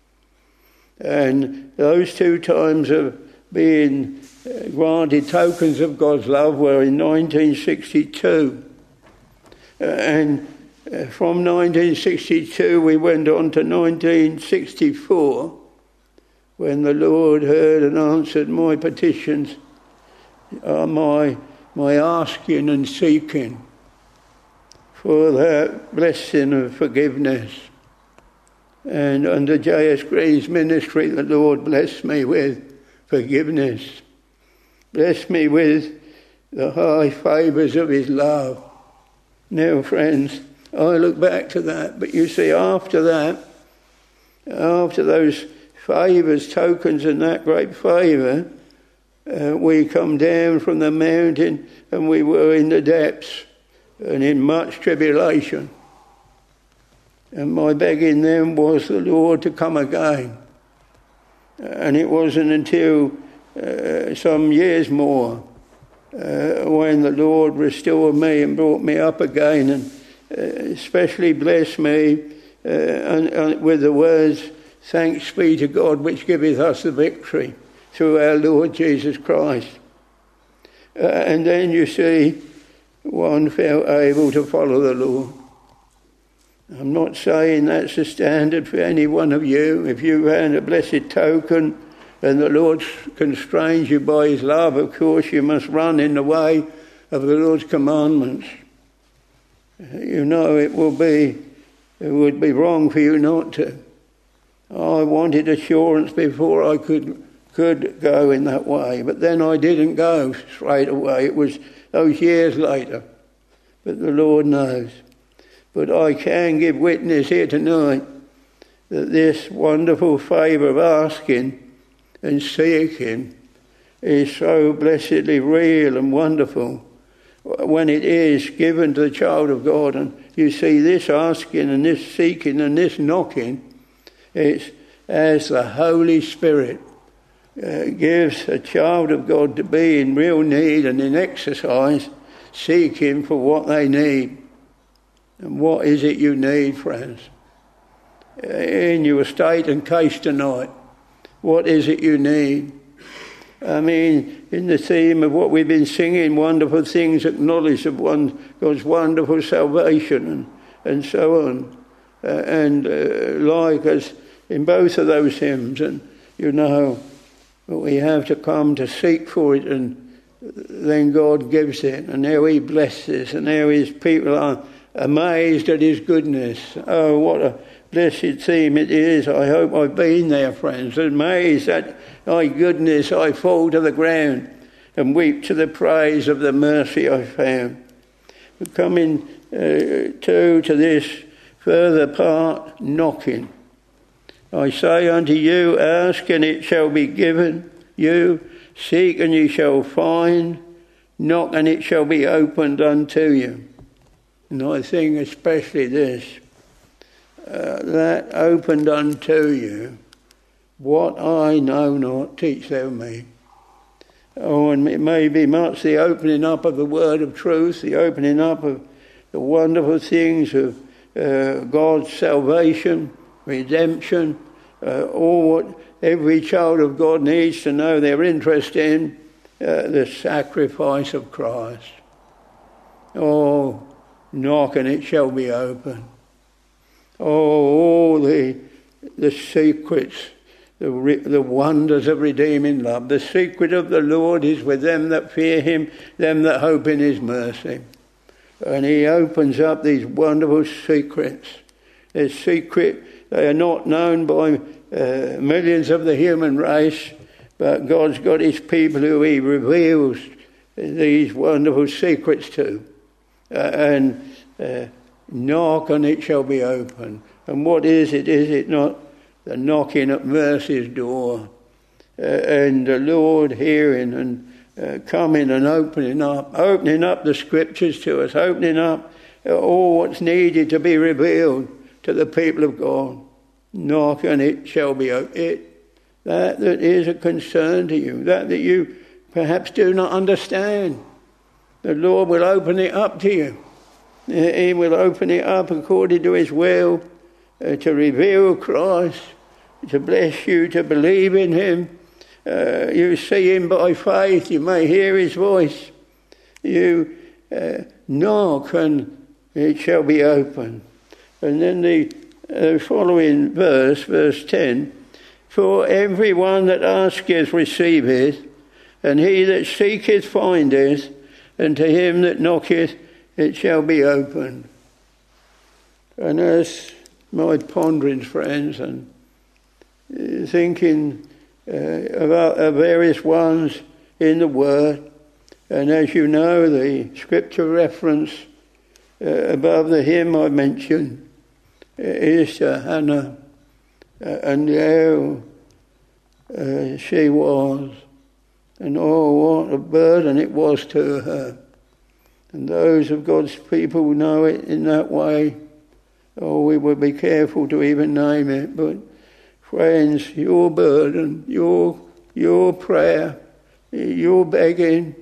Speaker 2: And those two times of being granted tokens of God's love were in 1962. And from 1962 we went on to 1964, when the Lord heard and answered my petitions, my asking and seeking for that blessing of forgiveness. And under J.S. Green's ministry, the Lord blessed me with forgiveness, blessed me with the high favours of his love. Now, friends, I look back to that, but you see, after that, after those favours, tokens, and that great favour, we come down from the mountain and we were in the depths and in much tribulation. And my begging then was the Lord to come again. And it wasn't until some years more when the Lord restored me and brought me up again, and especially blessed me and with the words, "Thanks be to God which giveth us the victory through our Lord Jesus Christ." And then you see, one felt able to follow the Lord. I'm not saying that's the standard for any one of you. If you had a blessed token and the Lord constrains you by his love, of course you must run in the way of the Lord's commandments. You know it would be wrong for you not to. I wanted assurance before I could go in that way, but then I didn't go straight away. It was those years later, but the Lord knows. But I can give witness here tonight that this wonderful favour of asking and seeking is so blessedly real and wonderful when it is given to the child of God. And you see, this asking and this seeking and this knocking, it's as the Holy Spirit gives a child of God to be in real need and in exercise, seeking for what they need. And what is it you need, friends? In your state and case tonight, what is it you need? I mean, in the theme of what we've been singing, wonderful things acknowledged of God's wonderful salvation and so on. Like us in both of those hymns, and you know, we have to come to seek for it, and then God gives it, and there He blesses, and there His people are amazed at His goodness. Oh, what a blessed theme it is. I hope I've been there, friends. Amazed at Thy goodness, I fall to the ground and weep to the praise of the mercy I found. We're coming to this further part, knocking. I say unto you, ask and it shall be given you, seek and you shall find, knock and it shall be opened unto you. And I think especially this, that opened unto you, what I know not, teach thou me. Oh, and it may be much the opening up of the word of truth, the opening up of the wonderful things of God's salvation, redemption, all what every child of God needs to know their interest in, the sacrifice of Christ. Oh, knock and it shall be open. Oh, all the secrets, the wonders of redeeming love. The secret of the Lord is with them that fear Him, them that hope in His mercy. And He opens up these wonderful secrets. They're secret, they are not known by millions of the human race, but God's got His people who He reveals these wonderful secrets to. Knock and it shall be open. And what is it? Is it not the knocking at mercy's door? And the Lord hearing and coming and opening up the scriptures to us, opening up all what's needed to be revealed to the people of God. Knock and it shall be open. That is a concern to you, that you perhaps do not understand. The Lord will open it up to you. He will open it up according to His will, to reveal Christ, to bless you, to believe in Him. You see Him by faith, you may hear His voice. You knock and it shall be open. And then the following verse 10, for everyone that asketh receiveth, and he that seeketh findeth, and to him that knocketh it shall be opened. And as my ponderings, friends, and thinking about various ones in the Word, and as you know, the scripture reference above the hymn I mentioned is to Hannah, and how she was, and oh, what a burden it was to her. And those of God's people who know it in that way, oh, we will be careful to even name it. But friends, your burden, your prayer, your begging,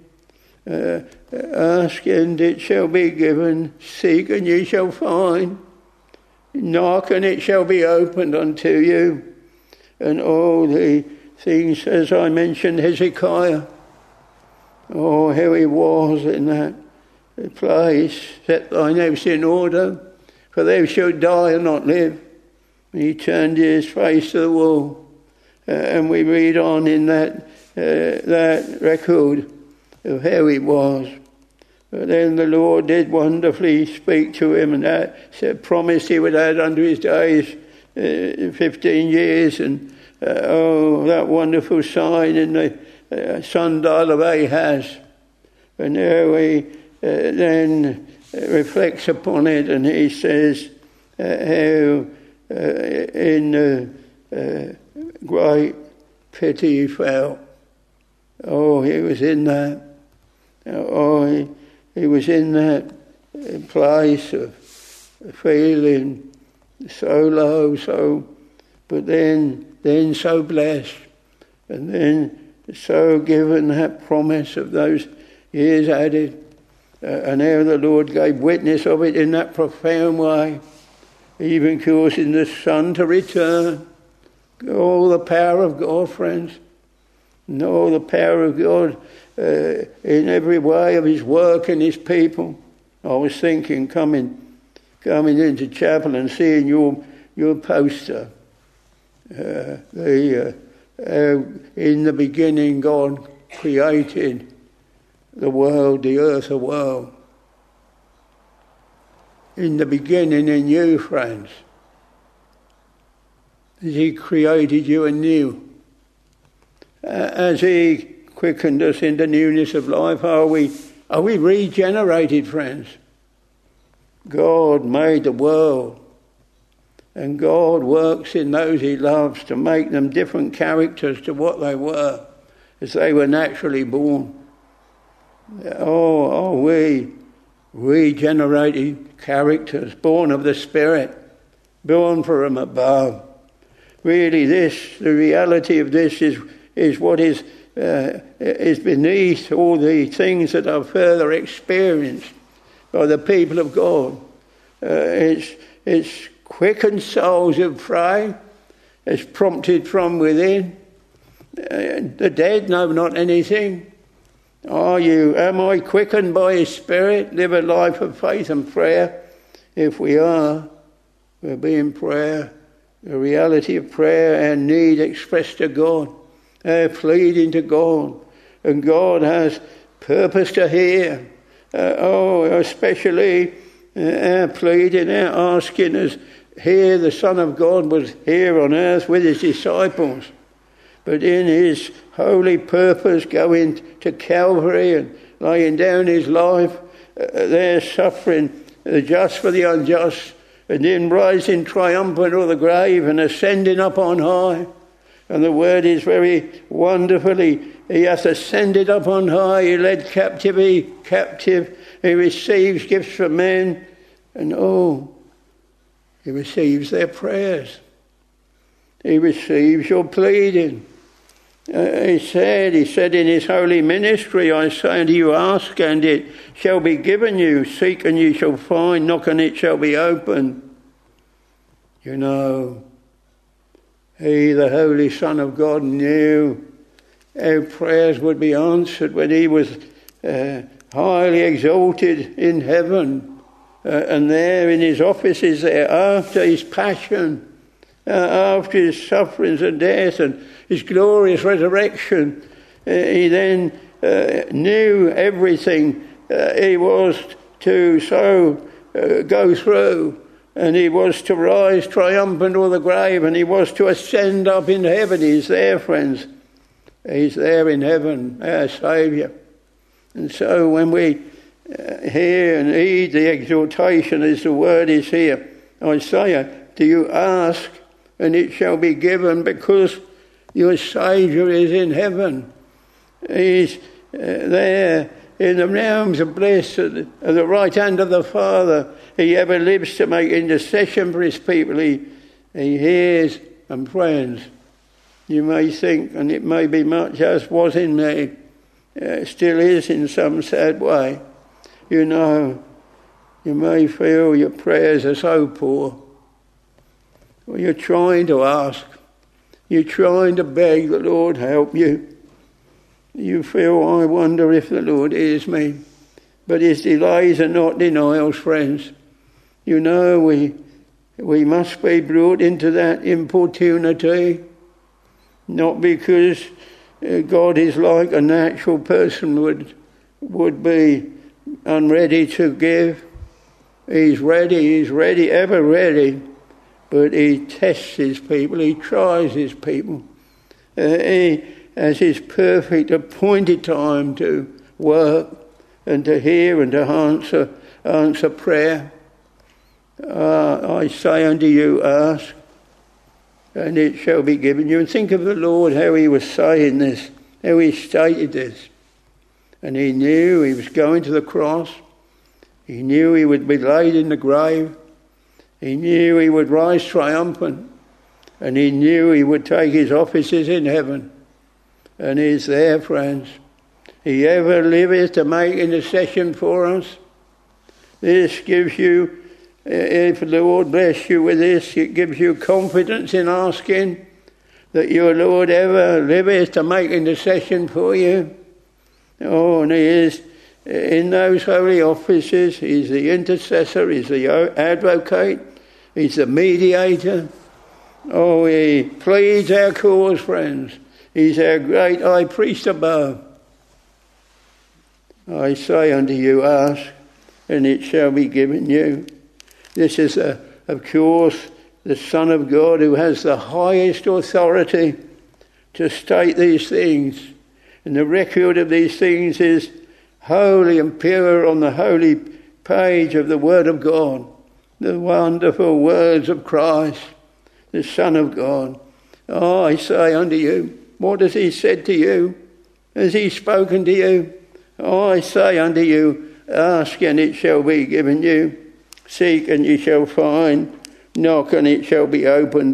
Speaker 2: ask and it shall be given, seek and ye shall find, knock and it shall be opened unto you. And all the things, as I mentioned, Hezekiah, oh, how he was in that place, set thine house in order, for thou shalt die and not live. And he turned his face to the wall, and we read on in that record of how he was. But then the Lord did wonderfully speak to him, and promised he would add unto his days 15 years, and that wonderful sign in the sundial of Ahaz. And now he then reflects upon it, and he says how in great pity he felt. Oh, he was in that. Oh, he was in that place of feeling so low, but then so blessed, and then so given that promise of those years added, and how the Lord gave witness of it in that profound way, even causing the Son to return. Oh, the power of God, friends. No, the power of God in every way of his work and his people. I was thinking, coming into chapel and seeing your poster. In the beginning, God created the world, the earth, the world. In the beginning, in you, friends, as he created you anew. As he quickened us into newness of life, are we regenerated, friends? God made the world, and God works in those he loves to make them different characters to what they were as they were naturally born. Oh, are we regenerated characters, born of the Spirit, born from above? Really, the reality of this is what is beneath all the things that are further experienced by the people of God. It's quickened souls who pray. It's prompted from within. The dead know not anything. Am I quickened by his Spirit? Live a life of faith and prayer. If we are, we'll be in prayer. The reality of prayer and need expressed to God. Pleading to God. And God has purpose to hear. Especially our pleading, our asking us. Here the Son of God was here on earth with his disciples. But in his holy purpose, going to Calvary and laying down his life, there suffering the just for the unjust, and then rising triumphant of the grave and ascending up on high. And the word is very wonderfully, he hath ascended up on high, he led captivity captive, he receives gifts from men, and he receives their prayers. He receives your pleading. He said in his holy ministry, I say unto you, ask and it shall be given you, seek and you shall find, knock and it shall be opened. You know, he, the Holy Son of God, knew how prayers would be answered when he was highly exalted in heaven, and there in his offices there after his passion, after his sufferings and death and his glorious resurrection, he then knew everything he was to go through, and he was to rise triumphant of the grave, and he was to ascend up in heaven. He's there, friends. He's there in heaven, our Saviour. And so when we hear and heed the exhortation as the word is here, Isaiah, do you ask and it shall be given, because your Saviour is in heaven. He's there in the realms of bliss at the right hand of the Father. He ever lives to make intercession for his people. He hears, and friends, you may think, and it may be much as was in me, still is in some sad way. You know, you may feel your prayers are so poor. Well, you're trying to ask. You're trying to beg the Lord help you. You feel, I wonder if the Lord hears me. But his delays are not denials, friends. You know, we must be brought into that importunity, not because God is like a natural person would be, unready to give. He's ready, ever ready. But he tests his people, he tries his people. He has his perfect appointed time to work and to hear and to answer prayer. I say unto you, ask, and it shall be given you. And think of the Lord, how he was saying this, how he stated this. And he knew he was going to the cross. He knew he would be laid in the grave. He knew he would rise triumphant. And he knew he would take his offices in heaven. And he's there, friends. He ever liveth to make intercession for us. This gives you, if the Lord bless you with this, it gives you confidence in asking that your Lord ever liveth to make intercession for you. Oh, and he is in those holy offices. He's the intercessor, he's the advocate, he's the mediator. Oh, he pleads our cause, friends. He's our great high priest above. I say unto you, ask, and it shall be given you. This is, of course, the Son of God who has the highest authority to state these things. And the record of these things is holy and pure on the holy page of the Word of God. The wonderful words of Christ, the Son of God. Oh, I say unto you, what has he said to you? Has he spoken to you? Oh, I say unto you, ask and it shall be given you. Seek and ye shall find. Knock and it shall be opened.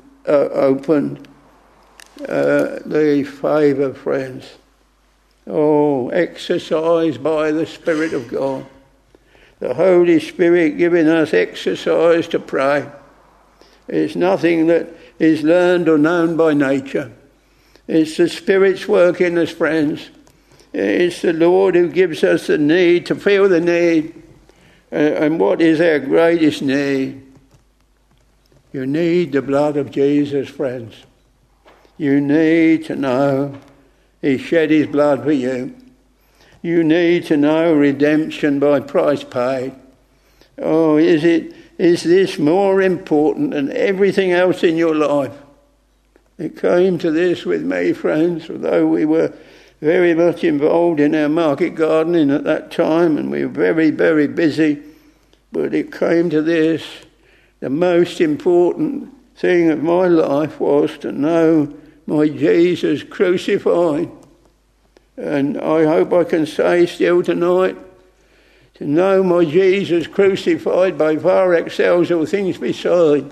Speaker 2: The favour, friends. Oh, exercised by the Spirit of God. The Holy Spirit giving us exercise to pray. It's nothing that is learned or known by nature. It's the Spirit's work in us, friends. It's the Lord who gives us the need, to feel the need. And what is our greatest need? You need the blood of Jesus, friends. You need to know he shed his blood for you. You need to know redemption by price paid. Oh, is this more important than everything else in your life? It came to this with me, friends, although we were very much involved in our market gardening at that time, and we were very, very busy. But it came to this. The most important thing of my life was to know my Jesus crucified. And I hope I can say still tonight, to know my Jesus crucified by far excels all things beside.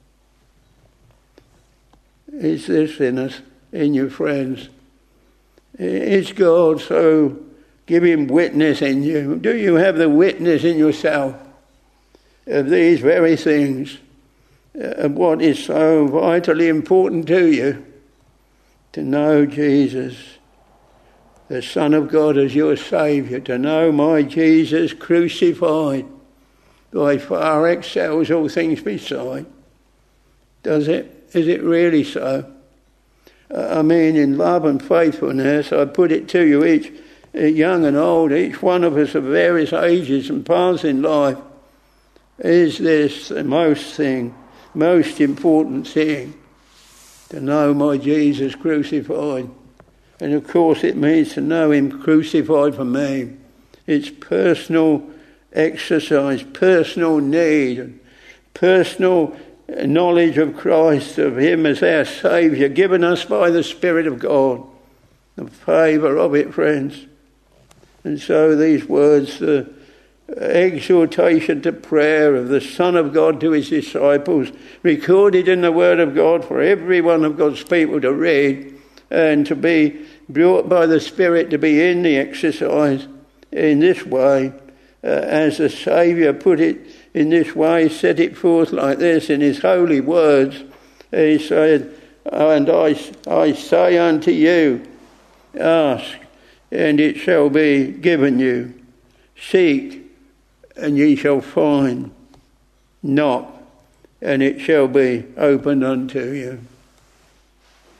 Speaker 2: Is this in us, in you, friends? Is God so giving witness in you? Do you have the witness in yourself of these very things, of what is so vitally important to you? To know Jesus, the Son of God, as your Saviour, to know my Jesus crucified by far excels all things beside. Does it? Is it really so? I mean, in love and faithfulness, I put it to you, each young and old, each one of us of various ages and paths in life, is this the most important thing, to know my Jesus crucified. And of course it means to know him crucified for me. It's personal exercise, personal need, and personal knowledge of Christ, of him as our Saviour, given us by the Spirit of God. The favour of it, friends. And so these words, the exhortation to prayer of the Son of God to his disciples, recorded in the Word of God for every one of God's people to read and to be brought by the Spirit to be in the exercise in this way, as the Saviour put it in this way, set it forth like this in his holy words. He said, and I say unto you, ask, and it shall be given you. Seek, and ye shall find. Knock, and it shall be opened unto you.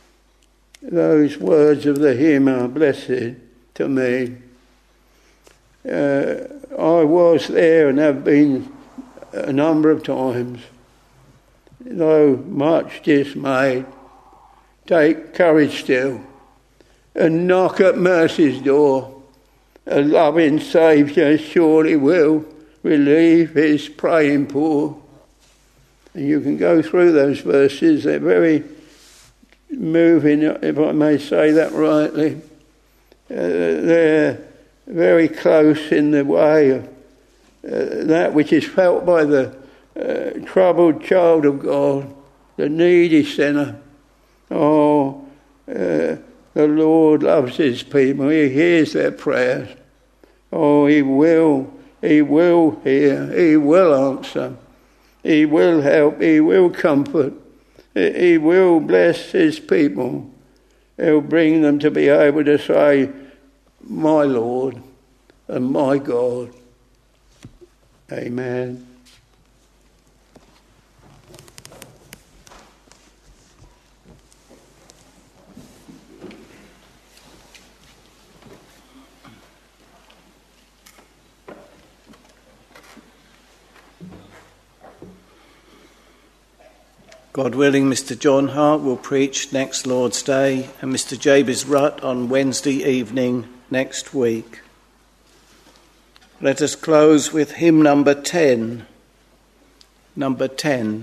Speaker 2: Those words of the hymn are blessed to me. I was there and have been a number of times. Though much dismayed, take courage still and knock at mercy's door. A loving Saviour surely will relieve his praying poor. And you can go through those verses. They're very moving, if I may say that rightly. They're very close in the way of that which is felt by the troubled child of God, the needy sinner. Oh, the Lord loves his people. He hears their prayers. Oh, he will hear, he will answer, he will help, he will comfort, he will bless his people. He'll bring them to be able to say, my Lord and my God. Amen.
Speaker 1: God willing, Mr. John Hart will preach next Lord's Day and Mr. Jabez Rutt on Wednesday evening next week. Let us close with hymn number 10. Number 10.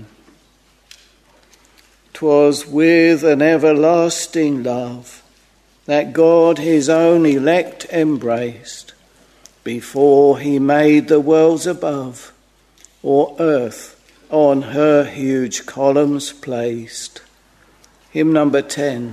Speaker 1: 'Twas with an everlasting love that God his own elect embraced, before he made the worlds above, or earth on her huge columns placed. Hymn number 10.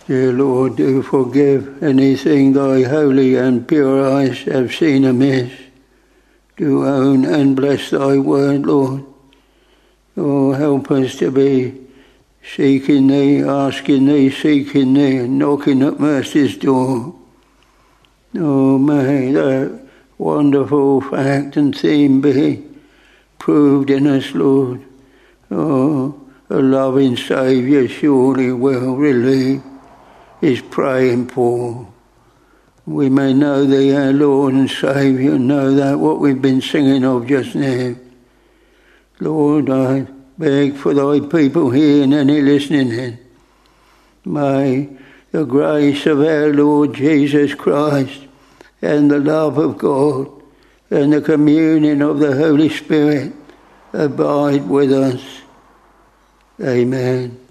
Speaker 2: Dear Lord, do forgive anything thy holy and pure eyes have seen amiss. Do own and bless thy word, Lord. Oh, help us to be seeking thee, asking thee, seeking thee, and knocking at mercy's door. Oh, may that wonderful fact and theme be proved in us, Lord. Oh, a loving Saviour surely will relieve his praying poor. We may know thee, our Lord and Saviour, know that what we've been singing of just now. Lord, I beg for thy people here and any listening in. May the grace of our Lord Jesus Christ and the love of God and the communion of the Holy Spirit abide with us. Amen.